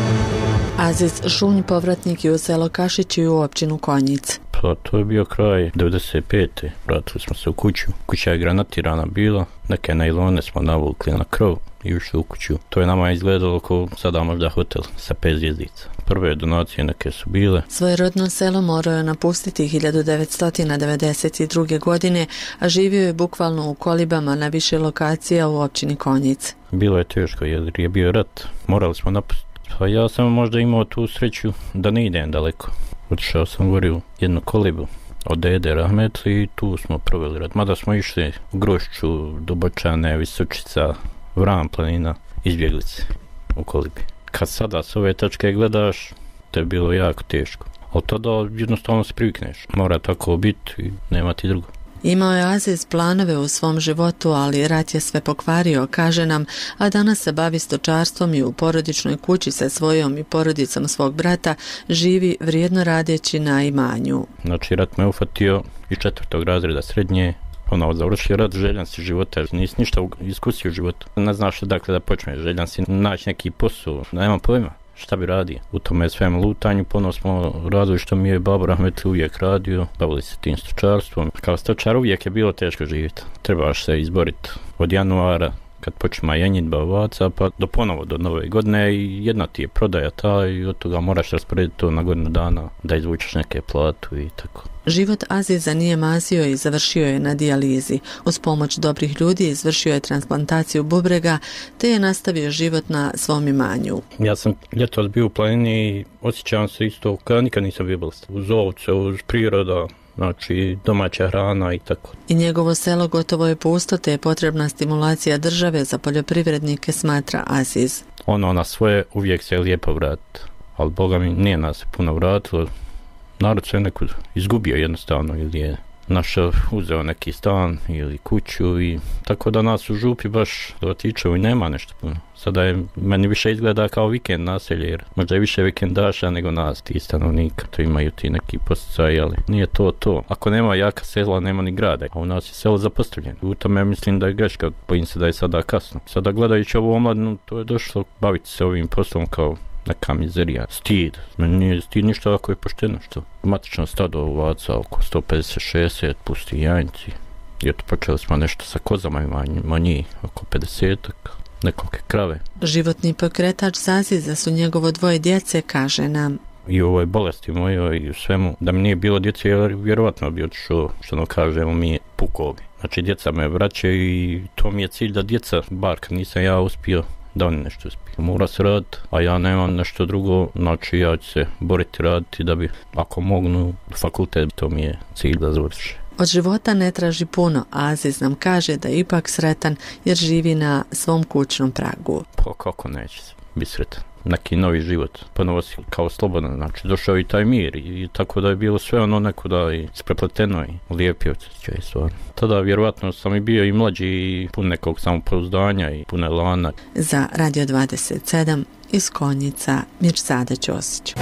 Aziz Šunj povratnik je u selo Kašići u općinu Konjic. Pa to je bio kraj devedeset pete. Vratili smo se u kuću. Kuća je granatirana bila. Neke najlone smo navukli na krov i ušli u kuću. To je nama izgledalo kao sada možda hotel sa pet zvjezdica. Prve donacije neke su bile. Svoje rodno selo morao je napustiti hiljadu devetsto devedeset druge. godine, a živio je bukvalno u kolibama na više lokacija u općini Konjic. Bilo je teško jer je bio rat. Morali smo napustiti. Pa ja sam možda imao tu sreću da ne idem daleko. Otišao sam gore u jednu kolibu od dede Rahmetli i tu smo proveli rat. Mada smo išli u Grošću, Dubočane, Visočica, Vran planina, izbjeglice u kolibi. Kad sada s ove tačke gledaš, to je bilo jako teško. Ali tada jednostavno se privikneš. Mora tako biti i nema ti drugo. Imao je Aziz planove u svom životu, ali rat je sve pokvario, kaže nam, a danas se bavi stočarstvom i u porodičnoj kući sa svojom i porodicom svog brata živi vrijedno radeći na imanju. Znači rat me ufatio iz četvrtog razreda srednje, ono završio rat, željan si života, nisi ništa iskusio u životu. Ne znaš dakle da počneš, željan si naći neki posao, nemam pojma šta bi radio. U tome svem lutanju ponovno smo radili što mi je babo Rahmetli uvijek radio, bavili se tim stočarstvom. Kao stočar uvijek je bilo teško živjeti. Trebaš se izboriti od januara kad počima jenjitba ovaca pa do ponovo do nove godine i jedna ti je prodaja ta i od toga moraš rasporediti to na godinu dana da izvučeš neke platu i tako. Život Aziza nije mazio i završio je na dijalizi. Uz pomoć dobrih ljudi izvršio je transplantaciju bubrega te je nastavio život na svom imanju. Ja sam ljetos bio u planini i osjećavam se isto kao nikad nisam bio bolestan. Uz ovce, uz priroda, znači domaća hrana i tako. I njegovo selo gotovo je pusto te je potrebna stimulacija države za poljoprivrednike, smatra Aziz. Ono na svoje uvijek se je lijepo vratiti, ali Boga mi nije nas se puno vratilo. Narod se nekud izgubio jednostavno ili je našao, uzeo neki stan ili kuću i tako da nas u župi baš dotičevo i nema nešto puno. Sada je meni više izgleda kao vikend naselje jer možda je više vikendaša nego nas ti stanovnika. To imaju ti neki posticaj, ali nije to to. Ako nema jaka sela, nema ni grada, a u nas je selo zapostavljeno. U tome mislim da je greška, bojim se da je sada kasno. Sada gledajući ovu omladinu, to je došlo baviti se ovim poslom kao neka mizerija, stid. Meni nije stid ništa ako je pošteno što. Matično stado ovaca oko sto pedeset šezdeset pusti janjci. I eto počeli smo nešto sa kozama ima njih oko pedesetak, nekolike krave. Životni pokretač Aziza su njegovo dvoje djece, kaže nam. I u ovoj bolesti mojoj i u svemu, da mi nije bilo djece, jer vjerovatno bi otišao, što ono kažemo mi, pukovi. Znači djeca me vraćaju i to mi je cilj da djeca, bar kad nisam ja uspio, da oni nešto uspiju. Mora se raditi, a ja nemam nešto drugo, znači ja ću se boriti raditi da bi, ako mognu, fakultet, to mi je cilj da završi. Od života ne traži puno, a Aziz nam kaže da je ipak sretan jer živi na svom kućnom pragu. Pa kako neće biti sretan? Neki novi život, ponovo si kao slobodan, znači došao i taj mir i, i tako da je bilo sve ono neko da i sprepleteno i lijepi osjećaj stvarno. Tada vjerovatno sam i bio i mlađi i pun nekog samopouzdanja i pune lana. Za Radio dvadeset sedam iz Konjica, Mirsada Ćosić.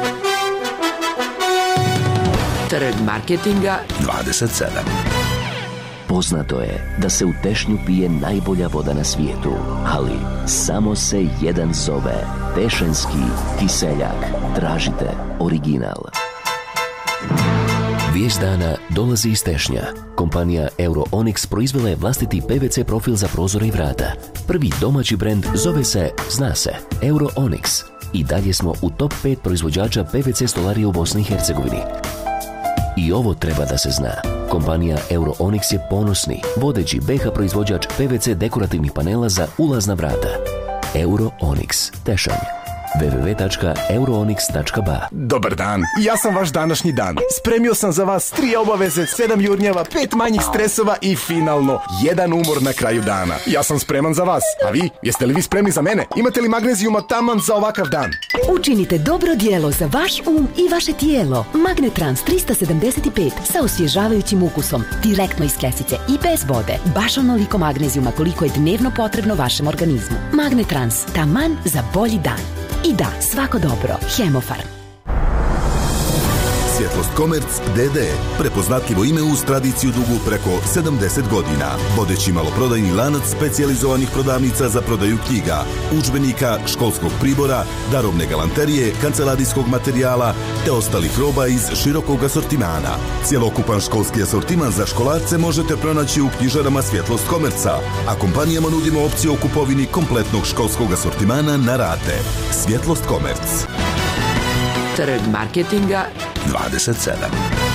Trg marketinga dvadeset sedam. Poznato je da se u Tešnju pije najbolja voda na svijetu, ali samo se jedan zove Tešanski kiseljak. Tražite original. Vijest dana dolazi iz Tešnja. Kompanija Euro-Onyx proizvela je vlastiti P V C profil za prozore i vrata. Prvi domaći brend zove se, zna se, Euro-Onyx. I dalje smo u top pet proizvođača P V C stolarije u Bosni i Hercegovini. I ovo treba da se zna. Kompanija Euro-Onyx je ponosni, vodeći B H proizvođač P V C dekorativnih panela za ulazna vrata. Euro-Onyx, Tešanj. w w w tačka euroonix tačka b a. Dobar dan, ja sam vaš današnji dan. Spremio sam za vas tri obaveze, sedam jurnjeva, pet manjih stresova i finalno, jedan umor na kraju dana. Ja sam spreman za vas, a vi, jeste li vi spremni za mene? Imate li magnezijuma taman za ovakav dan? Učinite dobro djelo za vaš um i vaše tijelo. Magnetrans trista sedamdeset pet sa osvježavajućim ukusom, direktno iz kesice i bez vode. Baš onoliko magnezijuma koliko je dnevno potrebno vašem organizmu. Magnetrans, taman za bolji dan. I da, svako dobro. Hemofarm. Svjetlost Komerc de de. Prepoznatljivo ime uz tradiciju dugu preko sedamdeset godina. Vodeći maloprodajni lanac specijalizovanih prodavnica za prodaju knjiga, udžbenika, školskog pribora, darovne galanterije, kancelarijskog materijala te ostalih roba iz širokog asortimana. Cjelokupan školski asortiman za školarce možete pronaći u knjižarama Svjetlost Komerca, a kompanijama nudimo opciju o kupovini kompletnog školskog asortimana na rate. Svjetlost Komerc. Trg marketinga dvadeset sedam.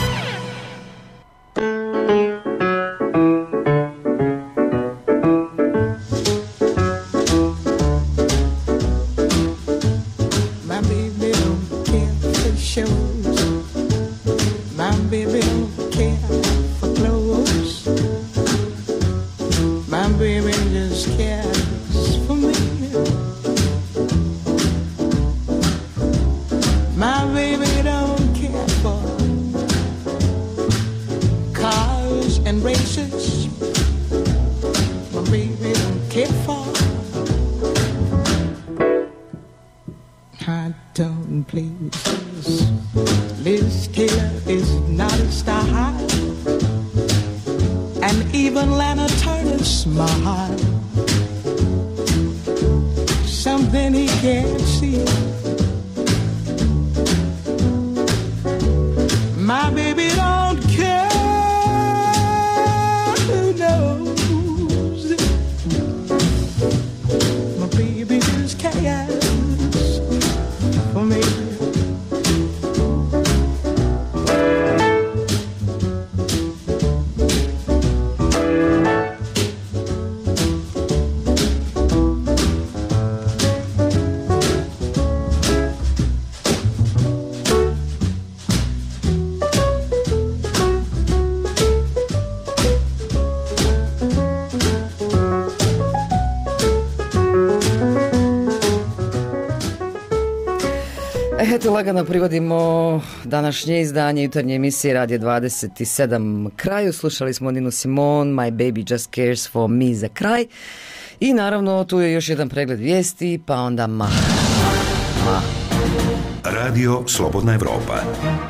Eto, lagano privodimo današnje izdanje jutarnje emisije Radio dvadeset sedam kraju. Slušali smo Ninu Simone, My Baby Just Cares For Me za kraj. I naravno tu je još jedan pregled vijesti, pa onda mah. Mah. Radio Slobodna Evropa.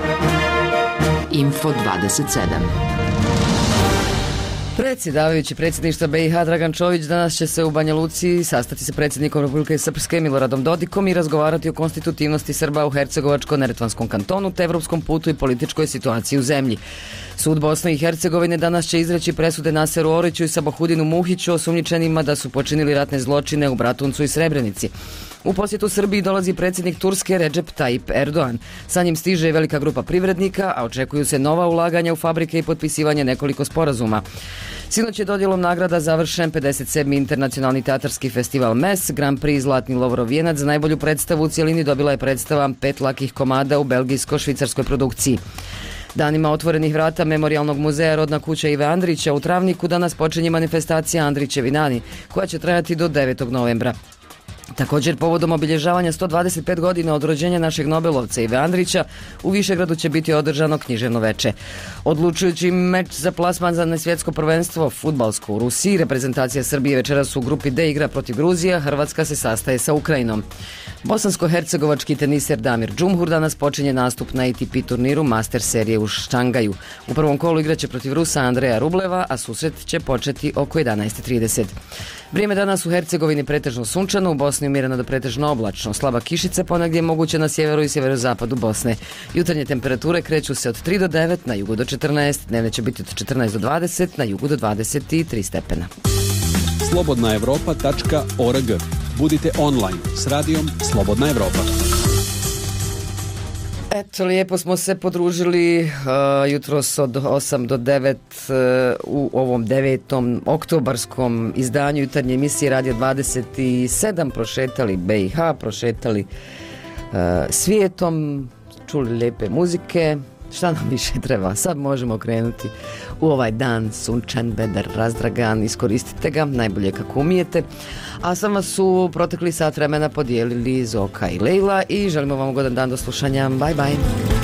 Info dvadeset sedam. Predsjedavajući predsjedništva be i ha Dragan Čović danas će se u Banja Luci sastati sa predsjednikom Republike Srpske Miloradom Dodikom i razgovarati o konstitutivnosti Srba u Hercegovačko-Neretvanskom kantonu te evropskom putu i političkoj situaciji u zemlji. Sud Bosne i Hercegovine danas će izreći presude Naseru Oriću i Sabahudinu Muhiću, osumnjičenima da su počinili ratne zločine u Bratuncu i Srebrenici. U posjetu Srbiji dolazi predsjednik Turske Recep Tayyip Erdogan. Sa njim stiže velika grupa privrednika, a očekuju se nova ulaganja u fabrike i potpisivanje nekoliko sporazuma. Sinoć je dodjelom nagrada završen pedeset sedmi internacionalni teatarski festival M E S. Grand Prix Zlatni Lovrov vijenac za najbolju predstavu u cijelini dobila je predstava Pet lakih komada u belgijsko-švicarskoj produkciji. Danima otvorenih vrata Memorijalnog muzeja Rodna kuća Ive Andrića u Travniku danas počinje manifestacija Andrićevi dani, koja će trajati do devetog novembra. Također, povodom obilježavanja sto dvadeset pet godina od rođenja našeg Nobelovca Ive Andrića, u Višegradu će biti održano književno veče. Odlučujući meč za plasman za svjetsko prvenstvo fudbalsko u Rusiji, reprezentacija Srbije večeras u grupi D igra protiv Gruzija, Hrvatska se sastaje sa Ukrajinom. Bosansko-hercegovački teniser Damir Džumhur danas počinje nastup na A T P turniru Master serije u Šangaju. U prvom kolu igraće protiv Rusa Andreja Rubleva, a susret će početi oko jedanaest trideset. Vrijeme danas u Hercegovini pretežno sunčano, u Bosni umjereno do pretežno oblačno. Slaba kišica ponegdje je moguće na sjeveru i sjeverozapadu Bosne. Jutarnje temperature kreću se od tri do devet, na jugu do četrnaest, dnevne će biti od četrnaest do dvadeset, na jugu do dvadeset tri stepena. slobodna evropa tačka org. Budite online s radijom Slobodna Evropa. Eto, lijepo smo se podružili uh, jutros od osam do devet uh, u ovom devetom oktobarskom izdanju jutarnje emisije Radio dvadeset sedam, prošetali B i H, prošetali uh, svijetom, čuli lijepe muzike. Šta nam više treba? Sad možemo krenuti u ovaj dan, sunčan, vedar, razdragan, iskoristite ga najbolje kako umijete. A sam vas su protekli sat vremena podijelili Zoka i Lejla i želimo vam ugodan dan do slušanja. Bye bye.